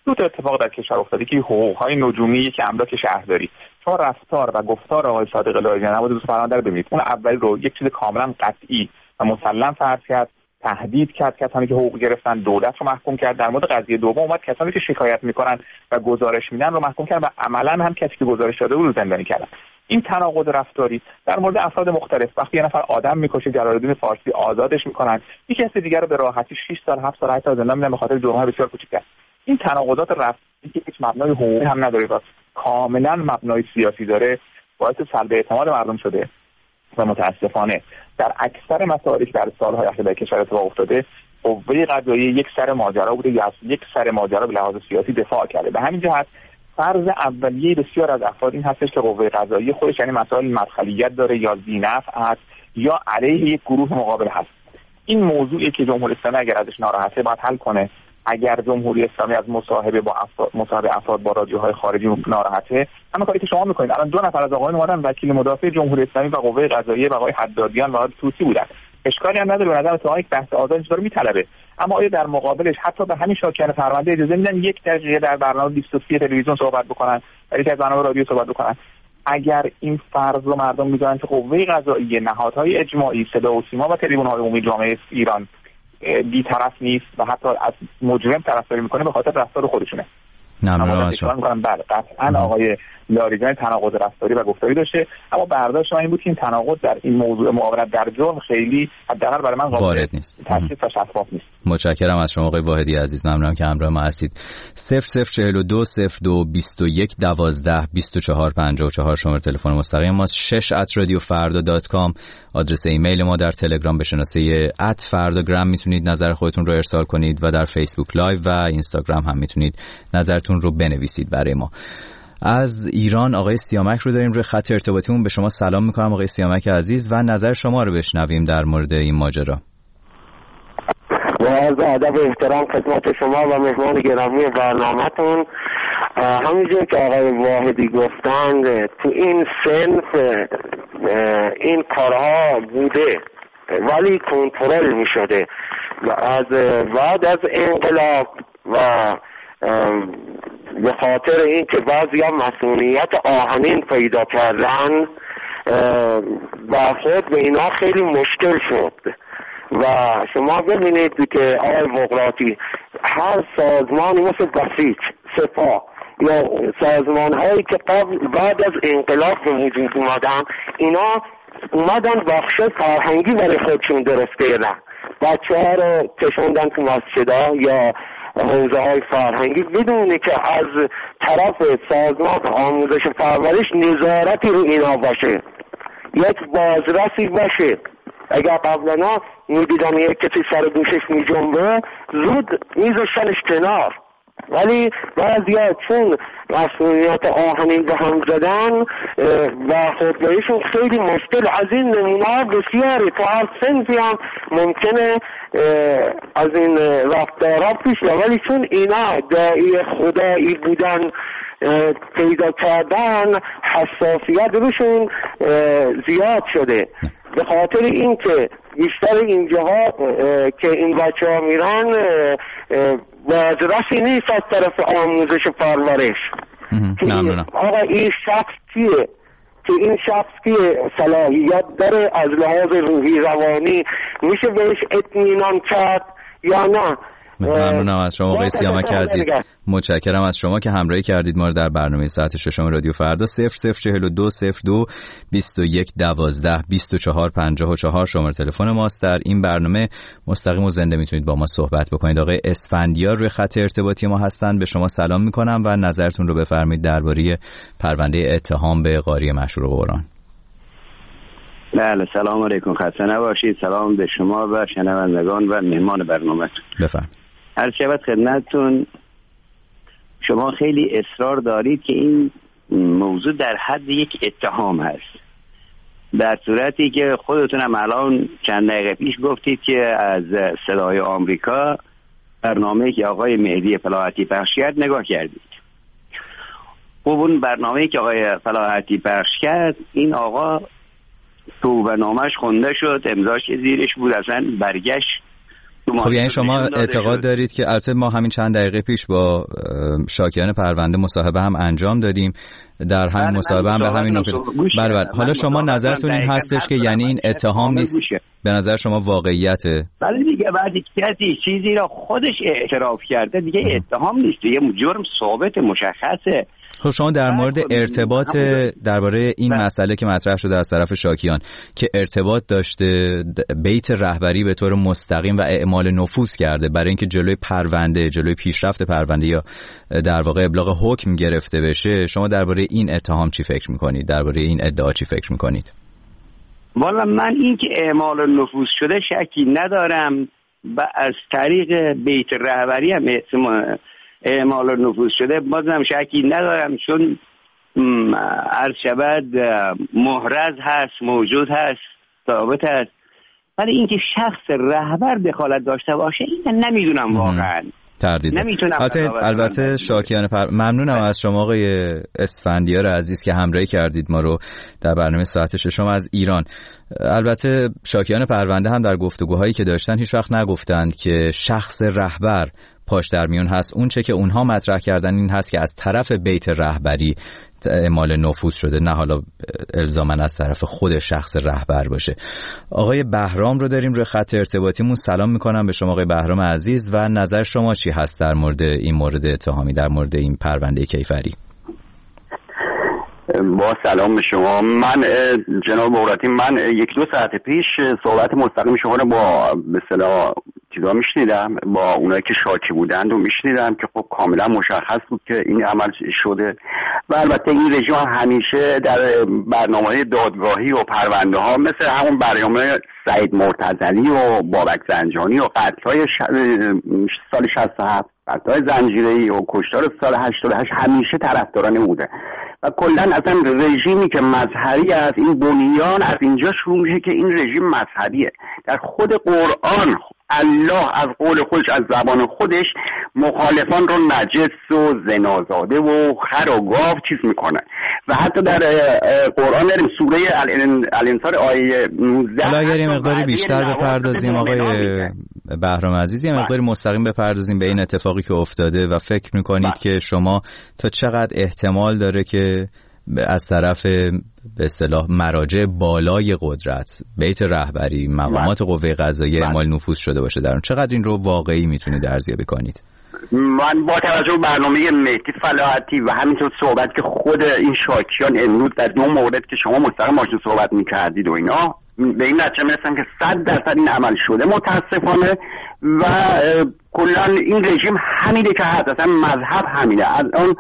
دو تا اتفاق در کشور افتاده که حقوق‌های نجومی یک املاک شهرداری. شما رفتار و گفتار آقای صادق لاریجانی نماد دوست فرمانده رو ببینید. اون اولی رو یک چیز کاملا قطعی و مسلم فرض کرد، تهدید کرد کسانی که حقوق گرفتن، دولت رو محکوم کرد. در مورد قضیه دوم اومد کسانی که شکایت میکنن و گزارش میدن رو محکوم کرد و عملاً هم کسی که گزارش داده بود رو زندانی کردن. این تناقض رفتاری در مورد افراد مختلف، وقتی یه نفر آدم میکشه جلال‌الدین فارسی آزادش میکنن، یک کسی دیگر رو به راحتی شش سال هفت سال هشت سال زندان میدن به خاطر جرم‌های بسیار کوچیک. این تناقضات رفتاری که هیچ مبنای حقوقی هم نداره و کاملا مبنای سیاسی داره باعث سلب اعتماد مردم شده و متاسفانه در اکثر مسائلی که در سال‌های اخیر در کشور اتفاق افتاده قوه قضاییه یک سر ماجرا بوده یا یک سر ماجرا به لحاظ سیاسی دفاع کرده. به همین جهت فرض اولیه بسیار از افراد این هستش که قوه قضاییه خودش یعنی مسائل مدخلیت داره یا ذینفع است یا علیه یک گروه مقابل هست. این موضوعی که جمهوری اسلامی اگر ازش ناراحته باید حل کنه. اگر جمهوری اسلامی از مصاحبه با افراد مصاحبه افراد با رادیوهای خارجی ناراحته، همین کاری که شما میکنید. الان دو نفر از آقایان اومدن وکیل مدافع جمهوری اسلامی و قوه قضاییه و آقای حدادیان و آقای توسی بودن. اشکالی هم نداره، به نظر تو یک بحث آزادی داره میطلبه، اما آیا در مقابلش حتی به همین شاکیان پرونده اجازه میدن یک دقیقه در برنامه بیست و سه تلویزیون صحبت بکنن، در یک از برنامه رادیو صحبت بکنن؟ اگر این فرض رو مردم میذارن که قوه قضاییه، نهادهای اجماعی، صدا و سیما و تریبون‌های عمومی جامعه ایران بی‌طرف نیست و حتی از مجرم طرفداری میکنه به خاطر رفتار خودشونه. ممنونم از شما. بله قطعاً آقای لاریجانی تناقض رفتاری و گفتاری داشته، اما برداشت من این بود که این تناقض در این موضوع معاونت در جرم خیلی حداقل برای من قابل تصدیق و شفاف نیست. متشکرم از شما آقای واحدی عزیز، ممنونم که همراه ما هستید. صفر صفر چهل و دو صفر دو بیست و یک دوازده بیست و چهار پنجاه و چهار شماره تلفن مستقیم ماست. شش ات رادیو فردا دات کام آدرس ایمیل ما. در تلگرام به شناسه ات فرداگرام میتونید نظر خودتون رو ارسال کنید و در فیسبوک لایو و اینستاگرام هم میتونید نظرتون رو بنویسید برای ما. از ایران آقای سیامک رو داریم روی خط ارتباطیمون. به شما سلام میکنم آقای سیامک عزیز و نظر شما رو بشنویم در مورد این ماجرا. با عرض ادب و احترام خدمت شما و مهمان گرامی برنامه‌تون، همونجور که آقای واحدی گفتند تو این صنف این کارها بوده ولی کنترل می شده و از بعد از انقلاب و به خاطر این که بعضی هم مسئولیت آهنین پیدا کردن برخورد به اینا خیلی مشکل شد و شما ببینید که آقای بغراتی هر سازمانی مثل بسیج، سپاه یا سازمان هایی که قبل بعد از انقلاب به وجود اومدن، اینا اومدن بخش فرهنگی برای خودشون درست کردن، بچه ها رو کشوندن تو مسجدها یا حوزه های فرهنگی بدونی که از طرف سازمان آموزش و پرورش نظارتی رو اینا باشه، یک بازرسی باشه. اگر قبلا میدیدم یک کسی سر دوشش میجنبه زود میذاشتنش کنار، ولی بعضیا چون مسئولیت آهنین به هم زدن و خودبهشون خیلی مشکل. از این نمونه بسیاری تو هر صنفی هم ممکنه از این رفتارها پیش، ولی چون اینا داعی خدایی بودن پیدا کردن حساسیت روشون زیاد شده. به خاطر اینکه بیشتر اینجاها که این بچه ها میرن بازرسی نیست از طرف آموزش و پرورش آقا این شخص کیه که این شخص که صلاحیت داره از لحاظ روحی روانی میشه بهش اطمینان کرد یا نه. ممنونم از شما آقای سیامک عزیز، متشکرم از شما که همراهی کردید ما رو در برنامه ساعت ششم رادیو فردا. صفر صفر چهل و دو صفر دو بیست و یک دوازده بیست و چهار پنجاه و چهار شماره تلفن ماست. در این برنامه مستقیم و زنده میتونید با ما صحبت بکنید. آقای اسفندیار روی خط ارتباطی ما هستن، به شما سلام میکنم و نظرتون رو بفرمایید درباره پرونده اتهام به قاری مشهور قرآن. بله سلام علیکم، خسته نباشید. سلام به شما و شنوندگان و مهمان برنامه. بفرمایید. عرض شود خدمتتون، شما خیلی اصرار دارید که این موضوع در حد یک اتهام هست، در صورتی که خودتون هم الان چند دقیقه پیش گفتید که از صدای آمریکا برنامه‌ای که آقای مهدی فلاحتی پخش کرد نگاه کردید. خب اون برنامه‌ای که آقای فلاحتی پخش کرد، این آقا توبه نامش خونده شد، امضاش زیرش بود، اصلا برگشت خب یعنی شما اعتقاد دارید که البته ما همین چند دقیقه پیش با شاکیان پرونده مصاحبه هم انجام دادیم، در همین مصاحبه هم به همین نکته. بله بله. حالا شما نظرتون این هستش که یعنی این اتهام نیست، به نظر شما واقعیته؟ بله دیگه، بعد کسی چیزی را خودش اعتراف کرده دیگه اتهام نیست، دیگه جرم ثابت مشخصه. خب شما در مورد ارتباط درباره این مسئله که مطرح شده از طرف شاکیان که ارتباط داشته بیت رهبری به طور مستقیم و اعمال نفوذ کرده برای اینکه جلوی پرونده، جلوی پیشرفت پرونده یا در واقع ابلاغ حکم گرفته بشه، شما درباره این اتهام چی فکر میکنید؟ درباره این ادعا چی فکر میکنید؟ والا من این که اعمال نفوذ شده شکی ندارم و از طریق بیت رهبری هم اعمال نفوذ شده بازم شکی ندارم، چون عرض شود محرز هست، موجود هست، ثابت هست. ولی اینکه شخص رهبر دخالت داشته باشه این نمیدونم واقعا. تردید. البته البته شاکیان پر... ممنونم از شما آقای اسفندیار عزیز که همراهی کردید ما رو در برنامه ساعت ششم از ایران. البته شاکیان پرونده هم در گفتگوهایی که داشتن هیچ وقت نگفتند که شخص رهبر پاش در میون هست. اون چه که اونها مطرح کردن این هست که از طرف بیت رهبری اعمال نفوذ شده، نه حالا الزاماً از طرف خود شخص رهبر باشه. آقای بهرام رو داریم روی خط ارتباطیمون. سلام میکنم به شما آقای بهرام عزیز و نظر شما چی هست در مورد این مورد اتهامی، در مورد این پرونده کیفری؟ با سلام به شما. من جناب بغراتی، من یک دو ساعت پیش صحبت مستقیم شما رو با به اصطلاح چیزا میشنیدم، با اونایی که شاکی بودند و میشنیدم که خب کاملا مشخص بود که این عمل شده و البته این رژیم همیشه در برنامه‌های دادگاهی و پرونده ها مثل همون برنامه سعید مرتضوی و بابک زنجانی و قتل‌های سال شصت و هفت، قتل‌های زنجیره‌ای و کشتار سال هشتاد و هشت همیشه طرفداران بوده و کلا اصلا رژیمی که مذهبی است، این بنیان از اینجا شروع میشه که این رژیم مذهبیه. در خود قرآن الله از قول خودش، از زبان خودش مخالفان رو نجس و زنازاده و خر و گاو چیز میکنه و حتی در قرآن در سوره الانصار آیه نوزده حالا اگر یه مقداری بیشتر بپردازیم آقای بهرام عزیز، یه مقداری مستقیم بپردازیم به این اتفاقی که افتاده و فکر میکنید که شما تا چقدر احتمال داره که از طرف به اصطلاح مراجع بالای قدرت، بیت رهبری، مقامات قوه قضاییه اعمال نفوذ شده باشه در اون؟ چقدر این رو واقعی میتونید ارزیابی کنید؟ من با توجه به برنامه مهدی فلاحتی و همینطور صحبت که خود این شاکیان امروز در دو مورد که شما مستقیم باشون صحبت میکردید و اینا، به این نتیجه میرسم که صد درصد این عمل شده متاسفانه و کلا این رژیم همینه که هست، اصلا مذهب همینه. از اون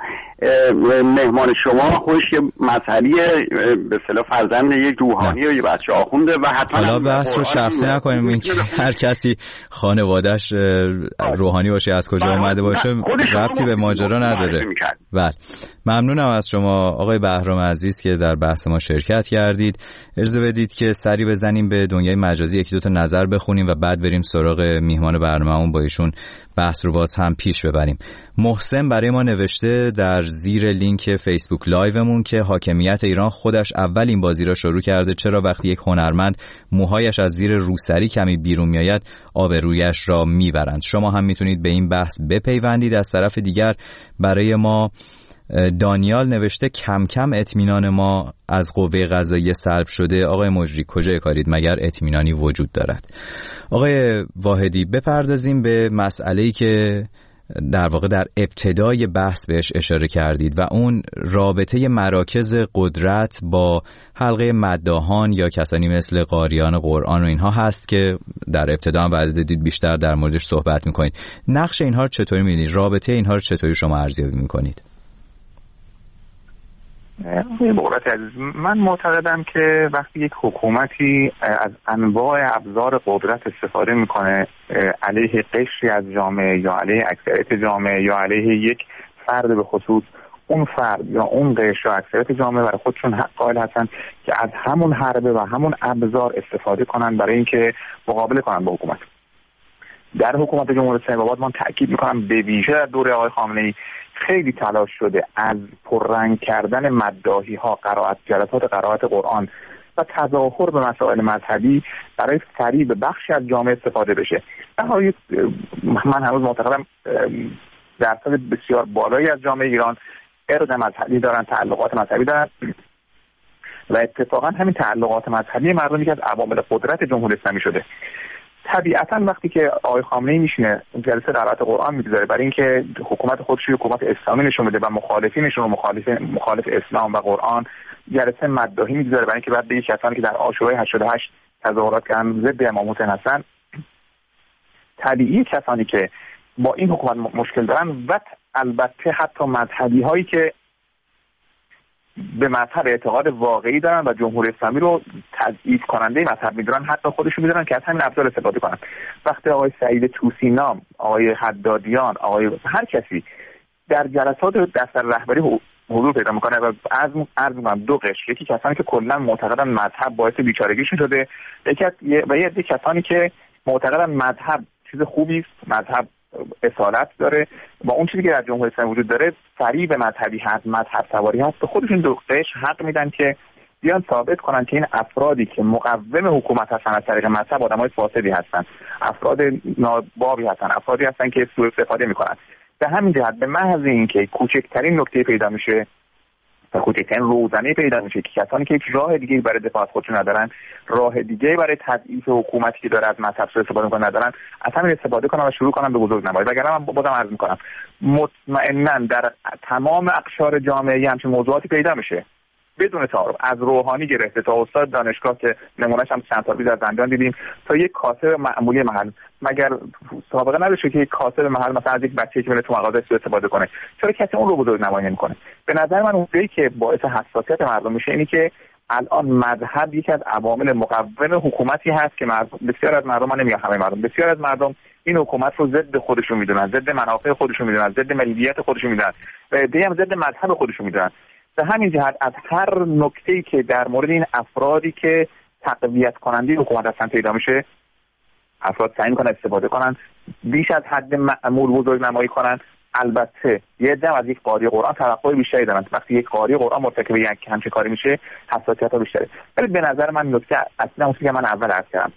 مهمان شما خودش یه مذهبی به اصطلاح فرزند یک روحانی و یه بچه آخونده و حتما حالا بحث رو شخصی نکنیم، این که هر کسی خانواده‌اش روحانی باشه، از کجا اومده باشه، ربطی به ماجرا نداره. بله، ممنونم از شما آقای بهرام عزیز که در بحث ما شرکت کردید. اجازه بدید که سری بزنیم به دنیای مجازی، یکی دو تا نظر بخونیم و بعد بریم سراغ میهمان برنامه‌مون، با ایشون بحث رو باز هم پیش ببریم. محسن برای ما نوشته در زیر لینک فیسبوک لایومون که حاکمیت ایران خودش اول این بازی را شروع کرده، چرا وقتی یک هنرمند موهایش از زیر روسری کمی بیرون میآید آبرویش را میبرند؟ شما هم میتونید به این بحث بپیوندید. از طرف دیگر برای ما دانیال نوشته کم کم اطمینان ما از قوه قضاییه سلب شده. آقای مجری کجای کارید؟ مگر اطمینانی وجود دارد؟ آقای واحدی بپردازیم به مسئله‌ای که در واقع در ابتدای بحث بهش اشاره کردید و اون رابطه مراکز قدرت با حلقه مداحان یا کسانی مثل قاریان قرآن و اینها هست که در ابتدا هم وعده دادید بیشتر در موردش صحبت میکنید. نقش اینها رو چطوری می‌بینید؟ رابطه اینها رو چطوری شما ارزیابی میکنید؟ بغرات عزیز، من معتقدم که وقتی یک حکومتی از انواع ابزار قدرت استفاده میکنه علیه قشری از جامعه یا علیه اکثریت جامعه یا علیه یک فرد به خصوص، اون فرد یا اون قشر یا اکثریت جامعه برای خودشون حق قائل هستن که از همون حربه و همون ابزار استفاده کنن برای اینکه مقابله کنن با حکومت. در حکومت جمهوری اسلامی آباد من تاکید میکنم به ویژه در دوره آقای خامنه‌ای خیلی تلاش شده از پررنگ کردن مداحی ها، قرائت جلسات قرائت قرآن و تظاهر به مسائل مذهبی برای فریب بخشی از جامعه استفاده بشه. در حالی من هنوز معتقدم درصد بسیار بالایی از جامعه ایران ارق مذهبی دارن، تعلقات مذهبی دارن و اتفاقا همین تعلقات مذهبی مردم یکی از عوامل قدرت جمهوری اسلامی شده. طبیعتا وقتی که آقای خامنه‌ای میشینه جلسه دعوت قرآن میگذاره برای اینکه حکومت خودش رو حکومت اسلامی نشون بده و مخالفینشون رو مخالف مخالف اسلام و قرآن، جلسه مداحی میگذاره برای اینکه بعد به کسانی که در عاشورای هشتاد و هشت تظاهرات کردن ضد امام حسین هستن، طبیعی کسانی که با این حکومت مشکل دارن و البته حتی مذهبی هایی که به مذهب اعتقاد واقعی دارن و جمهوری اسلامی رو تضعیف کننده مذهب میدونن، حتی خودشون میدونن که از همین ابزار استفاده کنن. وقتی آقای سعید طوسی نام، آقای حدادیان، آقای هر کسی در جلسات دفتر رهبری حضور پیدا میکنه و از عرض میکنم دو قشر، یکی کسانی که کلا معتقدن مذهب باعث بیچارگیشون شده، یکی و یه عده کسانی که معتقدن مذهب چیز خوبی است، مذهب اصالت داره و اون چیزی که در جمهوری اسلامی وجود داره فریب مذهبی هست، مذهب سواری هست. به خودشون دو قشر حق میدن که بیان ثابت کنن که این افرادی که مقوم حکومت هستن از طریق مذهب آدمای فاسدی هستن، افراد نابابی هستن، افرادی هستن که سوء استفاده میکنن. به همین جهت به محض اینکه کوچکترین نکته پیدا میشه و کوچکترین روزنه پیدا میشه که کسانی که یک راه دیگه برای دفاع از خودشون ندارن، راه دیگه برای تضعیف حکومتی که داره از مذهب سوء استفاده میکنه ندارن، از همین استفاده کنن و شروع کنن به بزرگنمایی. وگرنه من بازم عرض میکنم مطمئنا در تمام اقشار جامعه همچین موضوعاتی پیدا میشه بدون تعارف، از روحانی گرفته تا استاد دانشگاه که نمونهش هم چند سال پیش در زندان دیدیم تا یک کاسب معمولی محل. مگر سابقه نداشته که یک کاسب محل مثلا از یک بچه‌ای که میره تو مغازه سوء استفاده کنه؟ چرا کسی اون رو بزرگنمایی نمی‌کنه؟ به نظر من اونجایی که باعث حساسیت مردم میشه اینی که الان مذهب یکی از عوامل مقوم حکومتی هست که مردم، بسیار از مردم، من نمیگم همه مردم، بسیار از مردم این حکومت رو ضد خودشون میدونن، ضد منافع خودشون میدونن، ضد ملیت خودشون میدونن و عده‌ای هم ضد مذهب خودشون میدونن. به همین جهت از هر نکته‌ای که در مورد این افرادی که تقویت کننده حکومت هستن پیدا میشه، افراد سعی میکنن استفاده کنن، بیش از حد معمول بزرگنمایی کنن. البته یه دم از یک قاری قرآن توقع بیشتری دارن. وقتی یک قاری قرآن مرتکب یک همچین کاری میشه حساسیت ها بیشتره. ولی به نظر من نکته اصلا اون که من اول عرض کردم،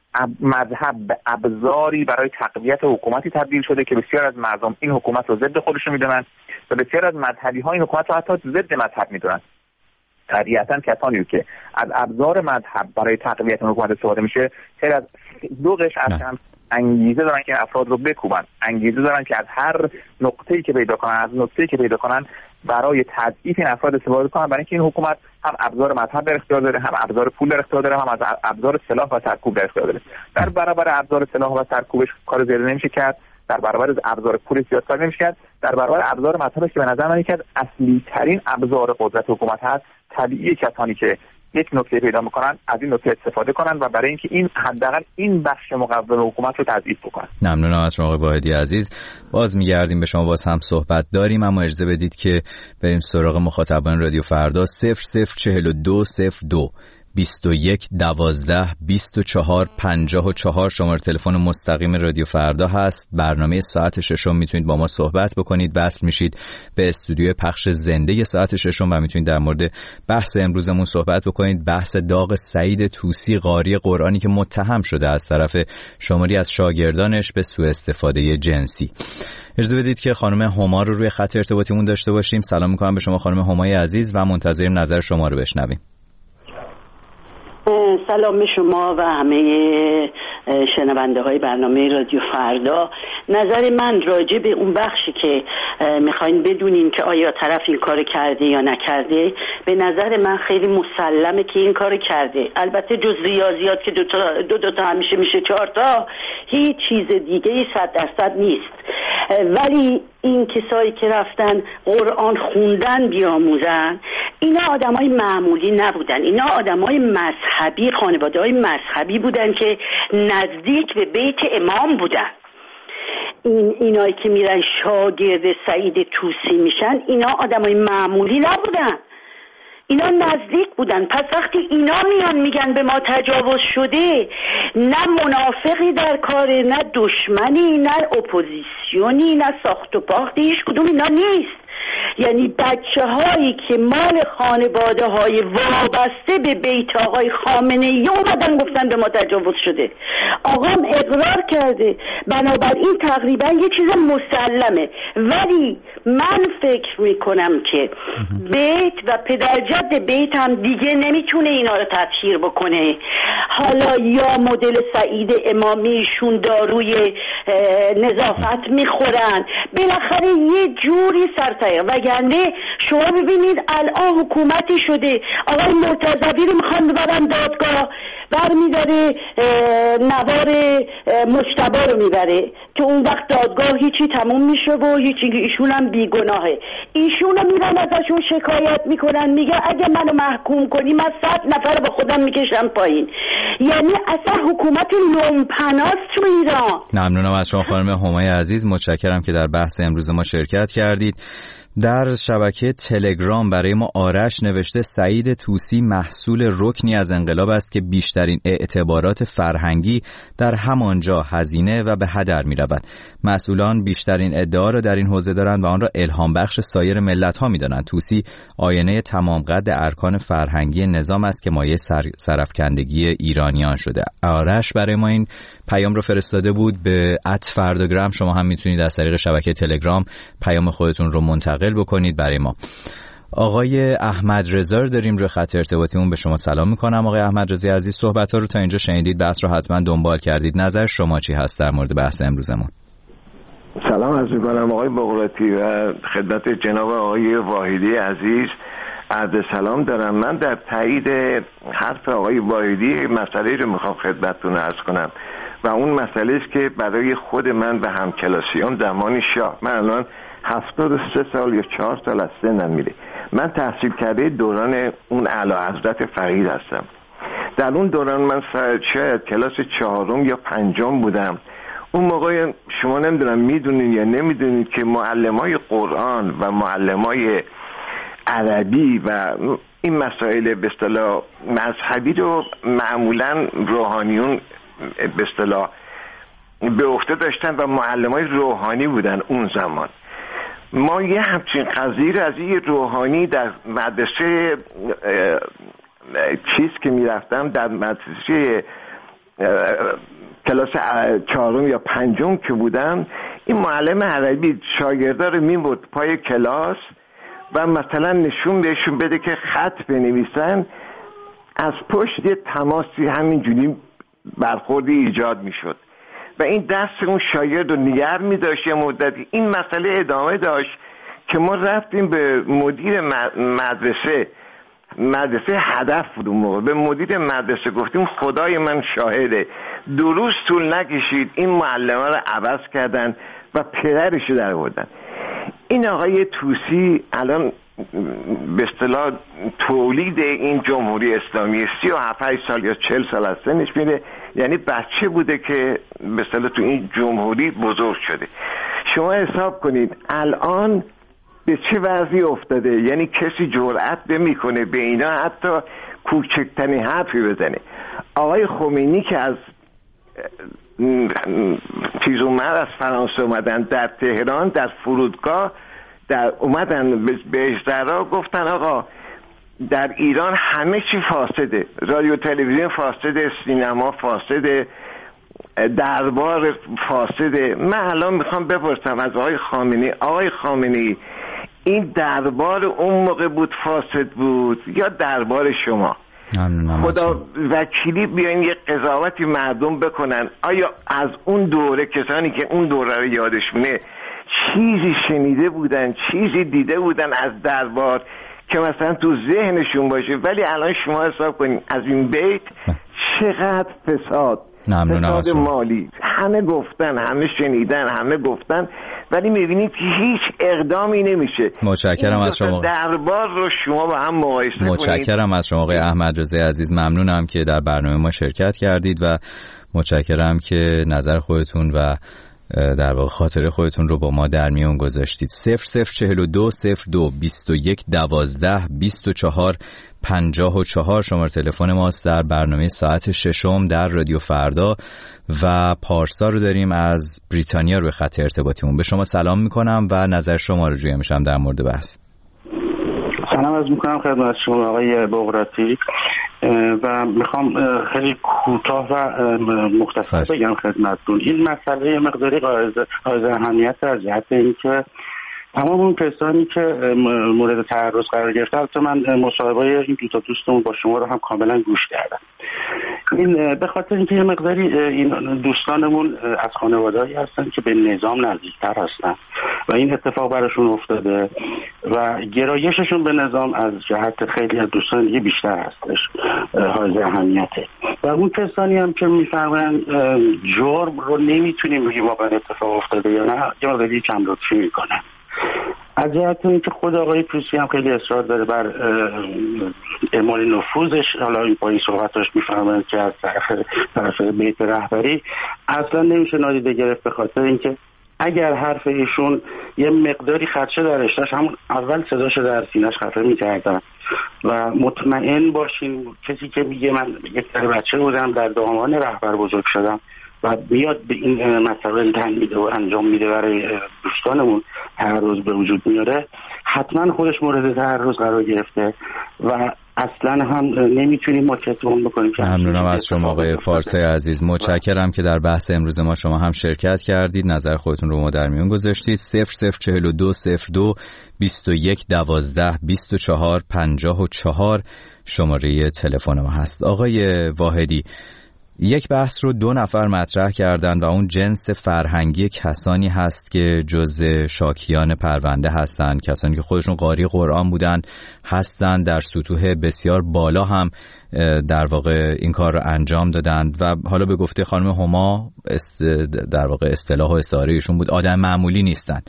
مذهب به ابزاری برای تقویت حکومتی تبدیل شده که بسیار از مردم این حکومت رو ضد خودشون میدونن و بسیار از مذهبی ها این حکومت رو حتی ضد مذهب میدونن. طبیعتا کسانی که از ابزار مذهب برای تقویت حکومت استفاده میشه، خیلی از دو قشر اصلا انگیزه دارن که افراد رو بکوبن، انگیزه دارن که از هر نقطه‌ای که پیدا کنن، از نقطه‌ای که پیدا کنن برای تضعیف این افراد استفاده کنن، برای اینکه این حکومت هم ابزار مذهب در اختیار داره، هم ابزار پول در اختیار داره، هم از ابزار سلاح و سرکوب در اختیار داره. در برابر ابزار سلاح و سرکوبش کار زیاده نمیشه کرد، در برابر ابزار پول زیاد کار نمیشه کرد، در برابر ابزار مذهب که به نظر من یکی از اصلی ترین ابزار قدرت حکومت هست، طبیعی کسانی که یک نکته پیدا میکنن از این نکته استفاده کنن و برای اینکه این حداقل این بخش مقوم حکومت رو تضعیف بکنن. ممنونم از شما آقای واحدی عزیز. باز میگردیم به شما، باز هم صحبت داریم، اما اجازه بدید که بریم سراغ مخاطبان رادیو فردا. صفر صفر چهل و دو صفر دو بیست و یک دوازده بیست و چهار پنجاه و چهار شماره تلفن مستقیم رادیو فردا هست. برنامه ساعت ششم میتونید با ما صحبت بکنید، وصل میشید به استودیو پخش زنده ساعت ششم و میتونید در مورد بحث امروزمون صحبت بکنید. بحث داغ سعید طوسی قاری قرآنی که متهم شده از طرف شماری از شاگردانش به سوء استفاده جنسی. اجازه بدید که خانم هما رو روی خط ارتباطیمون داشته باشیم. سلام میکنم به شما خانم همای عزیز و منتظریم نظر شما رو بشنویم. سلام به شما و همه شنونده های برنامه رادیو فردا. نظر من راجع به اون بخشی که میخواین بدونین که آیا طرف این کار کرده یا نکرده، به نظر من خیلی مسلمه که این کار کرده. البته جز ریاضیات که دو تا دو, دو تا همیشه میشه چهار تا، هیچ چیز دیگه ای صد درصد نیست. ولی این کسایی که رفتن قرآن خوندن بیاموزن، اینا آدمای معمولی نبودن، اینا آدمای مذهبی، خانواده های مذهبی بودن که نزدیک به بیت امام بودن. این اینایی که میرن شاگرد سعید طوسی میشن، اینا آدمای معمولی نبودن، اینا نزدیک بودن. پس وقتی اینا میان میگن به ما تجاوز شده، نه منافقی در کاره، نه دشمنی، نه اپوزیسیونی، نه ساخت و پاختی، هیچ کدوم اینا نیست. یعنی بچه هایی که مال خانواده های وابسته به بیت آقای خامنه‌ای اومدن گفتن به ما تجاوز شده. آقام اقرار کرده، بنابراین تقریبا یه چیز مسلمه. ولی من فکر میکنم که بیت و پدرجد بیت هم دیگه نمیتونه اینا رو تطهیر بکنه. حالا یا مدل سعید امامیشون داروی نظافت میخورن، بالاخره یه جوری سرتایه. وگرنه شما ببینید الان حکومتی شده آقای مرتضوی رو میخوان ببرن دادگاه، برمیداره نوار مجتبی رو میبره که اون وقت دادگاه هیچی تموم میشه و هیچی، ایشون هم بیگناهه. ایشون رو میرن ازشون شکایت میکنن، میگه اگه منو محکوم کنی من صد نفر با خودم میکشم پایین. یعنی اصلا حکومت لومپناست تو ایران. ممنونم از شما خانم همای عزیز، متشکرم که در بحث امروز ما شرکت کردید. در شبکه تلگرام برای ما آرش نوشته سعید طوسی محصول رکنی از انقلاب است که بیشترین اعتبارات فرهنگی در همانجا هزینه و به هدر می رود. مسئولان بیشترین ادعا را در این حوزه دارند و آن را الهام بخش سایر ملت ها می دانند. طوسی آینه تمام قد ارکان فرهنگی نظام است که مایه سر... سرفکندگی ایرانیان شده. آرش برای ما این پیام رو فرستاده بود به ات فرداگرام. شما هم میتونید از طریق شبکه تلگرام پیام خودتون رو منتقل بکنید برای ما. آقای احمد رضا داریم روی خط ارتباطیمون. به شما سلام میکنم آقای احمد رضا عزیز. صحبت‌ها رو تا اینجا شنیدید، بحث رو حتما دنبال کردید. نظر شما چی هست در مورد بحث امروزمون؟ سلام عرض می‌کنم آقای بغراتی و خدمت جناب آقای واحدی عزیز عرض سلام دارم. من در تایید حرف آقای واحدی مسئله رو میخوام خدمتتون عرض کنم و اون مسئله است که برای خود من و همکلاسیام زمان شاه، من الان هفتاد و سه سال یا چهار سال از سنم میره، من تحصیل کرده دوران اون اعلیحضرت فقید هستم. در اون دوران من شاید کلاس چهارم یا پنجم بودم. اون موقع شما نمیدونم میدونین یا نمیدونین که معلمای قرآن و معلمای عربی و این مسائل به اصطلاح مذهبی رو معمولا روحانیون به اصطلاح به عهده داشتن و معلمای روحانی بودن اون زمان. ما یه همچین قضیه از یه روحانی در مدرسه چیز که میرفتم، در مدرسه کلاس چهارم یا پنجم که بودم، این معلم عربی شاگردا رو میبرد پای کلاس و مثلا نشون بهشون بده که خط بنویسن، از پشت یه تماسی همینجوری برخوردی ایجاد میشد و این دست اون شاگرد رو نگر میداشت یه مدتی. این مسئله ادامه داشت که ما رفتیم به مدیر مدرسه مدرسه هدف بود اون موقع، به مدیر مدرسه گفتیم خدای من شاهده دو روز طول نکشید این معلمه رو عوض کردن و پدرش رو در آوردن. این آقای طوسی الان به اصطلاح تولید این جمهوری اسلامی سی و هفت سال یا چهل سال از سنش میره، یعنی بچه بوده که به اصطلاح تو این جمهوری بزرگ شده. شما حساب کنید الان به چه وضعی افتاده، یعنی کسی جرأت نمیکنه به اینا حتی کوچکترین حرفی بزنه. آقای خمینی که از چیز اومد، از فرانسه اومدن در تهران در فرودگاه در اومدن به اجرا گفتن آقا در ایران همه چی فاسده، رادیو تلویزیون فاسده، سینما فاسده، دربار فاسده. من الان میخوام بپرسم از آقای خامنه‌ای، آقای خامنه‌ای این دربار اون موقع بود فاسد بود یا دربار شما؟ خدا وکیلی بیاین یه قضاوتی مردم بکنن. آیا از اون دوره کسانی که اون دوره رو یادشونه چیزی شنیده بودن، چیزی دیده بودن از دربار که مثلا تو ذهنشون باشه؟ ولی الان شما حساب کنین از این بیت چقدر فساد، فساد مالی، همه گفتن، همه شنیدن، همه گفتن، ولی میبینید که هیچ اقدامی نمیشه. متشکرم از شما. دربار رو شما با هم مقایسه کنید. متشکرم از شما آقای احمد رضا عزیز، ممنونم که در برنامه ما شرکت کردید و متشکرم که نظر خودتون و در واقع خاطره خودتون رو با ما در میون گذاشتید. صفر صفر چهل و دو صفر دو بیست و یک دوازده بیست و چهار پنجاه و چهار شماره تلفن ماست در برنامه ساعت ششم در رادیو فردا و پارسا رو داریم از بریتانیا رو به خط ارتباطیمون. به شما سلام میکنم و نظر شما رو جویا میشم در مورد بحث. سلام عرض میکنم خدمت شما آقای بغراتی و میخوام خیلی کوتاه و مختصر بگم خدمتتون. این مسئله مقداری قائل اهمیت از جهت اینکه تمام اون کسانی که مورد تعرض قرار گرفته، البته من مصاحبه این دو تا دوستمون با شما رو هم کاملا گوش کردم. این به خاطر اینکه یه مقداری این دوستانمون از خانواده‌ای هستن که به نظام نزدیکتر هستن و این اتفاق براشون افتاده و گرایششون به نظام از جهت خیلی از دوستان دیگه بیشتر هستش، حائز اهمیته. و اون کسانی هم که میفهمن جرم رو نمیتونیم بگیم واقعا اتفاق افتاده یا نه، یه مقداری کم لطفی میکنن. از جهت اینکه خود آقای توسی هم خیلی اصرار داره بر اعمال نفوذش، حالا این با این صحبتاش میفهمن که از طرف طرف بیت رهبری اصلا نمیشه نادیده گرفت، به خاطر اینکه اگر حرف ایشون یه مقداری خدشه درش داشت همون اول صداشو در سینه‌اش خفه می‌کردن. و مطمئن باشین کسی که میگه من یک سر بچه بودم در دامان رهبر بزرگ شدم و بیاد به این مسائل تن میده و انجام میده برای دوستانمون تعرض به وجود میاره، حتما خودش مورد تعرض قرار گرفته و اصلا هم نمیتونیم ما کتمان بکنیم. ممنونم از شما آقای پارسای عزیز، متشکرم که در بحث امروز ما شما هم شرکت کردید، نظر خودتون رو ما در میون گذاشتید. صفر صفر چهل و دو صفر دو بیست و یک دوازده بیست و چهار پنجاه و چهار شماره تلفن ما هست. آقای واحدی، یک بحث رو دو نفر مطرح کردن و اون جنس فرهنگی کسانی هست که جزء شاکیان پرونده هستند، کسانی که خودشون قاری قرآن بودن هستند، در سطوح بسیار بالا هم در واقع این کار رو انجام دادند و حالا به گفته خانم هما در واقع اصطلاح و استعاره ایشون بود آدم معمولی نیستند.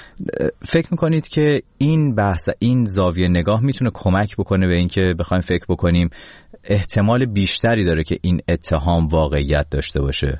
فکر میکنید که این بحث، این زاویه نگاه میتونه کمک بکنه به این که بخوایم فکر بکنیم احتمال بیشتری داره که این اتهام واقعیت داشته باشه؟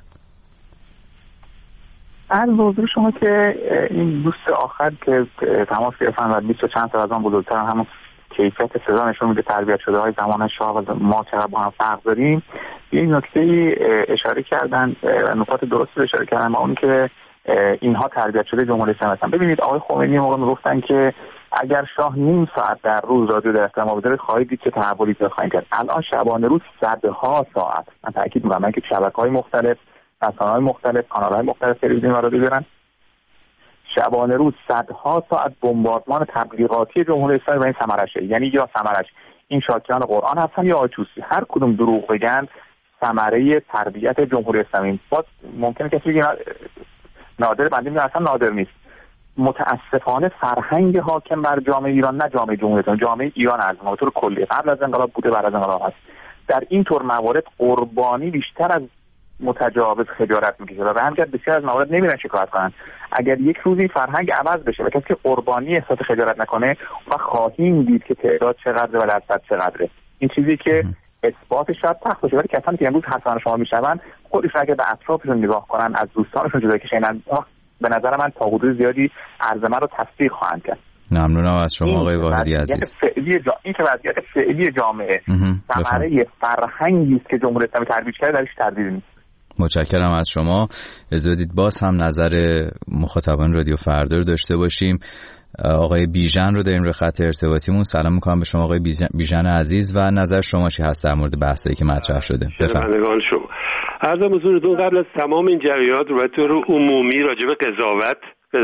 از موضوع شما که این دوست آخر که تماس گرفتن و بیست و چند سال از آن بزرگتر همون کیفیت صدا نشون میده تربیت شده های زمان شاه و ما چقدر با هم فرق داریم. این نکته اشاره کردن و نکات درست اشاره کردن با اون که اینها تربیت شده جمهوری اسلامی هستن. ببینید آقای خمینی موقع میگفتن که اگر شاه نیم ساعت در روز رادیو در اختیار ما بذاره خواهید دید که تحولی پیدا خواهید کرد. الان شبانه روز صدها ساعت، من تاکید میکنم که شبکه‌های مختلف، رسانه‌های مختلف، کانال‌های مختلف تلویزیون و رادیو دارن، شبانه روز صدها ساعت بمباردمان تبلیغاتی جمهوری اسلامی و این ثمرشه. یعنی یا ثمرش این شاکیان قرآن هستن یا آچوسی، هر کدوم دروغ بگن ثمره تربیت جمهوری اسلامی. باز ممکنه کسی بگه نادر، بنده میگم اصلا نادر نیست. متاسفانه فرهنگ حاکم بر جامعه ایران، نه جامعه جمهوری اسلامی، جامعه ایران از به طور کلی قبل از انقلاب بوده، بعد از انقلاب هست، در این طور موارد قربانی بیشتر از متجاوز خجالت میکشه و به همین جهت بسیار از موارد نمیرن شکایت کنن. اگر یک روزی فرهنگ عوض بشه و کسی که قربانی احساس خجالت نکنه و خواهیم دید که تعداد چقدره و لذت چقدره. این چیزی که اثباتش شاید سخت باشه، ولی کسانی که امروز حسن شما میشون خودشون اگه به اطرافشون نگاه کنن، از دوستانشون جدا کشن، به نظر من تا حدود زیادی عرض من رو تصدیق خواهند کرد. ممنونم از شما آقای واحدی عزیز. فعلی جا... این که وضعیت فعلی جامعه ثمره فرهنگی است که جمهوری اسلامی ترویج کرده، درش تردید نیست. متشکرم از شما. اجازه بدید باز هم نظر مخاطبان رادیو فردا رو داشته باشیم. آقای بیژن رو داریم روی خط ارتباطیمون. سلام میکنم به شما آقای بیژن عزیز و نظر شما چی هست در مورد بحثی که مطرح شده؟ بفرمایید. شما عرضم حضورتون قبل از تمام این جریانات رو به طور عمومی راجع به قضاوت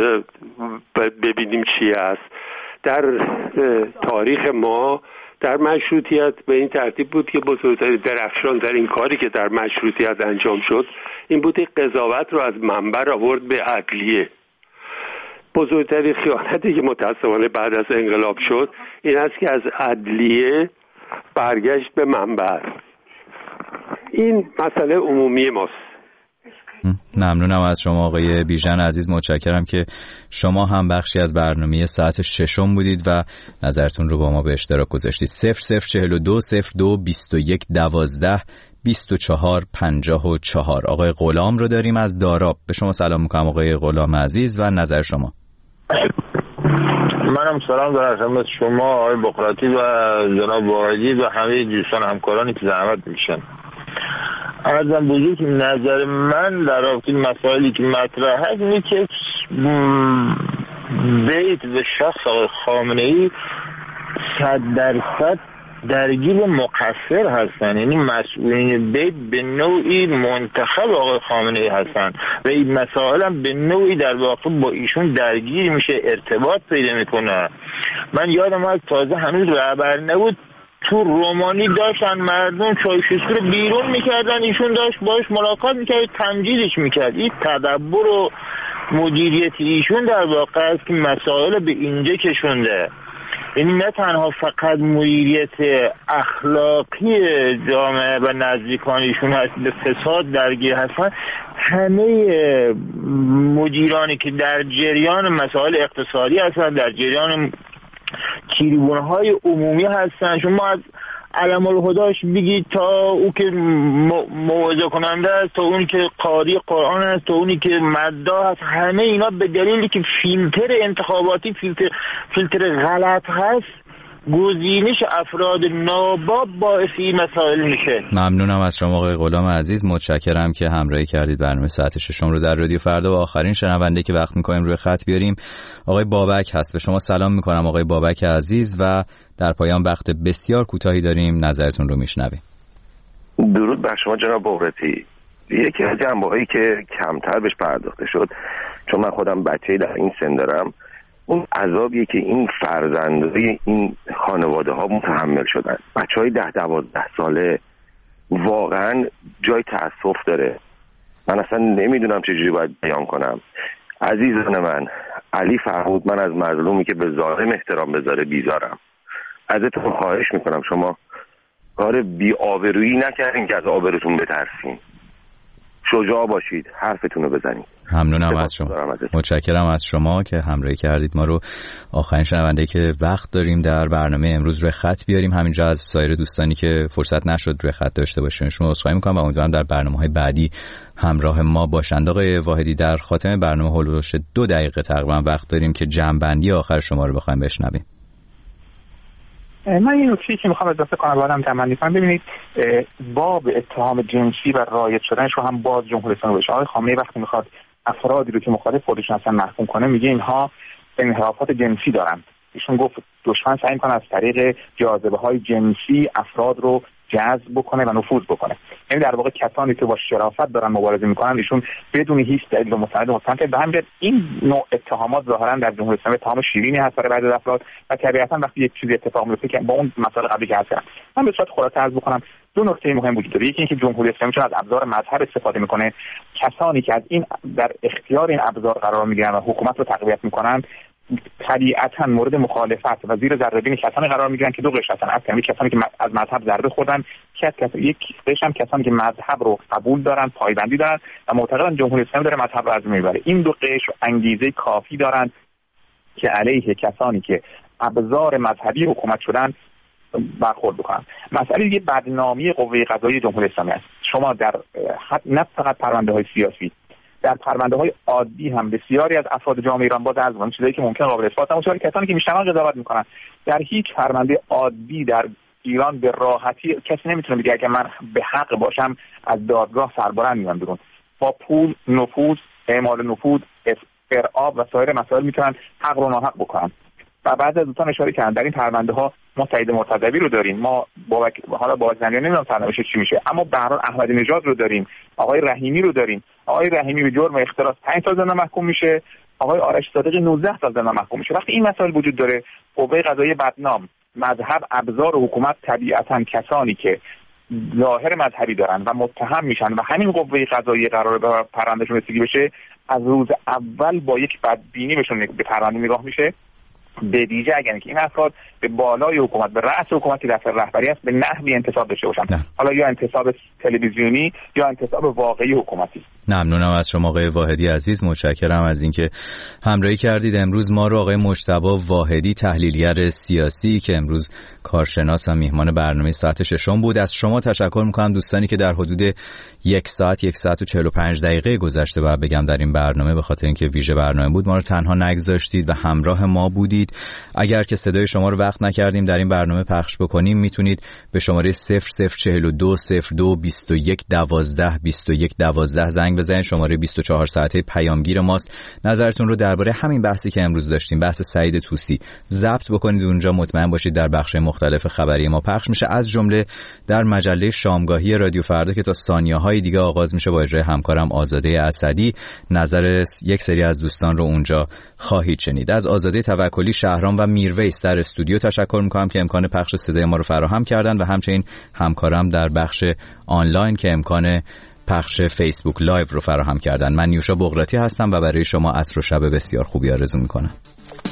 ببینیم چی است. در تاریخ ما در مشروطیت به این ترتیب بود که بزرگترین درخشان در این کاری که در مشروطیت انجام شد این بود که قضاوت رو از منبر آورد به عدلیه. بزرگترین خیانتی که متاسفانه بعد از انقلاب شد این است که از عدلیه برگشت به منبر. این مسئله عمومی ماست. ممنونم از شما آقای بیژن عزیز، متشکرم که شما هم بخشی از برنامه ساعت ششم بودید و نظرتون رو با ما به اشتراک گذاشتید. صفر صفر چهل و دو صفر دو بیست و یک دوازده بیست و چهار پنجاه و چهار. آقای غلام رو داریم از داراب. به شما سلام میکنم آقای غلام عزیز و نظر شما. منم سلام دارم از شما آقای بقراطی و جناب واحدی و همه دوستان همکارانی که زحمت میشن. عرضم بزرگ که نظر من در رابطه مسائلی که مطرح هست اینه که بیت و شخص آقای خامنه‌ای صد درصد درگیر و مقصر هستن، یعنی مسئولین بیت به نوعی منتخب آقای خامنه‌ای هستن و این مسائل هم به نوعی در واقع با ایشون درگیر میشه، ارتباط پیدا میکنه. من یادم از تازه هنوز رهبر نبود تو رومانی داشتن مردم چایشسته رو بیرون میکردن، ایشون داشت باش ملاقات میکرد، تمجیدش میکرد. این تدبر و مدیریت ایشون در واقع است که مسائل به اینجا کشونده. این نه تنها فقط مدیریت اخلاقی جامعه و نزدیکانیشون هست به فساد درگیر هستن، همه مدیرانی که در جریان مسائل اقتصادی هستن، در جریان تریبون‌های عمومی هستن، شما از علم الهداش بگید تا او که موعظه کننده است، تا اونی که قاری قرآن است، تا اونی که مداح است، همه اینا به دلیلی که فیلتر انتخاباتی فیلتر, فیلتر غلط هست، گزینش افراد ناباب باعث این مسائل میشه. ممنونم از شما آقای غلام عزیز، متشکرم که همراهی کردید برنامه ساعت ششم رو در رادیو فردا. و آخرین شنونده که وقت می‌کنیم روی خط بیاریم آقای بابک هست. به شما سلام می‌کنم آقای بابک عزیز و در پایان وقت بسیار کوتاهی داریم، نظرتون رو میشنویم. درود بر شما جناب بقراطی. یکی از جنبه‌هایی که کمتر بهش پرداخته شد، چون من خودم بچه‌ای در این سن دارم، اون عذابیه که این فرزندای این خانواده ها متحمل شدن. بچه های ده دوازده ساله واقعا جای تأسف داره. من اصلا نمیدونم چجوری باید بیان کنم. عزیزان من، علی فرمود من از مظلومی که به ظالم احترام بذاره بیزارم. ازتون خواهش میکنم شما کار بی آبرویی نکردین که از آبروتون بترسین. شجاع باشید، حرفتون رو بزنید. ممنونم از شما، متشکرم از شما که همراهی کردید ما رو. آخرین شنونده که وقت داریم در برنامه امروز روی خط بیاریم، همینجا از سایر دوستانی که فرصت نشد روی خط داشته باشیم شما عذرخواهی میکنم و امیدوارم در برنامه‌های بعدی همراه ما باشند. آقای واحدی، در خاتمه برنامه هولوش دو دقیقه تقریبا وقت داریم که جمع‌بندی آخر شما رو بخوایم بشنویم. من این نکته‌ای که میخوام اضافه کنم بعدم تمنی کنم، ببینید باب اتهام جنسی و رایج شدنش رو هم باز جمهوری اسلامی بشه. آقای خامنه‌ای وقتی میخواد افرادی رو که مخالف خودشون هستن محکوم کنه، میگه اینها انحرافات جنسی دارن. ایشون گفت دشمن سعی میکنه از طریق جاذبه‌های جنسی افراد رو جذب بکنه و نفوذ بکنه. یعنی در واقع کسانی که با شرافت دارن مبارزه میکنن ایشون بدون هیچ دلیل و مستند مستند به هم بیاد. این نوع اتهامات ظاهرا در جمهوری اسلامی اتهام شیرینی هست برای بعضی از افراد و طبیعتا وقتی یک چیزی اتفاق میفته که با اون مسائل قبلی که هست. من به صورت خلاصه عرض بکنم دو نکته مهم وجود داره. یکی اینکه جمهوری اسلامی چون از ابزار مذهب استفاده میکنه، کسانی که از این در اختیار این ابزار قرار میگیرن و حکومت رو تقویت میکنن طبیعتا مورد مخالفت و زیر ذره بین کسانی قرار میگیرن که دو قشر هستن. از کسانی که از مذهب ضربه خوردن، یک قشر هم کسانی که مذهب رو قبول دارن، پایبندی دارن و معتقدن جمهوری اسلامی داره مذهب رو از میبره. این دو قشر انگیزه کافی دارن که علیه کسانی که ابزار مذهبی حکومت شدن برخورد بکنن. مسئله دیگه بدنامی قوه قضاییه جمهوری اسلامی است. شما در حد نه فقط پرونده های سیاسی، در پرونده های عادی هم بسیاری از افراد جامعه ایران باز از اون چیزایی که ممکن قابل اثبات نباشه، کسانی که میشنون قضاوت میکنن، در هیچ پرونده عادی در ایران به راحتی کسی نمیتونه بگه اگه من به حق باشم از دادگاه سربلند میام بیرون. با پول، نفوذ، اعمال نفوذ، ارعاب و سایر مسائل میتونن حق رو ناحق بکنن. و بعد از دوستان اشاره کردن در این پرونده ها ما تایید مرتضوی رو داریم، ما با حالا با زنیان نمیدونم سرنوشت چی میشه، اما به هر حال احمدی نژاد رو داریم، آقای رحیمی رو داریم. آقای رحیمی به جرم اختلاس پنج سال زندان محکوم میشه، آقای آرش صادقی نوزده سال زندان محکوم میشه. وقتی این مسائل وجود داره، قوه قضاییه بدنام، مذهب ابزار حکومت طبیعتا کسانی که ظاهر مذهبی دارن و متهم میشن و همین قوه قضاییه قراره به پروندهشون رسیدگی بشه، از روز اول با یک بدبینی بهشون به پرونده نگاه میشه به ویژه اگر این افراد به بالای حکومت، به رأس حکومت که دفتر رهبری است، به نحوی انتصاب داشته باشند، حالا یا انتصاب تلویزیونی یا انتصاب واقعی حکومتی. ممنونم از شما آقای واحدی عزیز، متشکرم از اینکه همراهی کردید. امروز ما رو آقای مجتبی واحدی، تحلیلگر سیاسی که امروز کارشناس و میهمان برنامه ساعت ششم بود. از شما تشکر میکنم دوستانی که در حدود یک ساعت یک ساعت و چهل و پنج دقیقه گذشته باید بگم در این برنامه، به خاطر اینکه ویژه برنامه بود، ما رو تنها نگذاشتید و همراه ما بودید. اگر که صدای شما رو وقت نکردیم در این برنامه پخش بکنیم، میتونید به شماره صفر صفر چهل و دو صفر دو بیست و یک دوازده بیست و یک دوازده زنگ بزنید. شماره بیست و چهار ساعته پیامگیر ماست. نظرتون رو درباره همین بحثی که امروز داشتیم، بحث سعید طوسی، ضبط بکنید اونجا. مطمئن باشید در بخش مختلف خبری ما پخش میشه، از جمله در مجله شامگاهی رادیو فردا که تا ثانیه‌های دیگه آغاز میشه با اجرای همکارم آزاده اسدی. نظر یک سری از دوستان رو اونجا خواهید شنید. از آزاده توکلی، شهرام و میرویس در استودیو تشکر میکنم که امکان پخش صدای ما رو فراهم کردن و همچنین همکارم در بخش آنلاین که امکان پخش فیسبوک لایو رو فراهم کردن. من نیوشا بغراتی هستم و برای شما عصر و شب بسیار خوبی آرزو میکنم.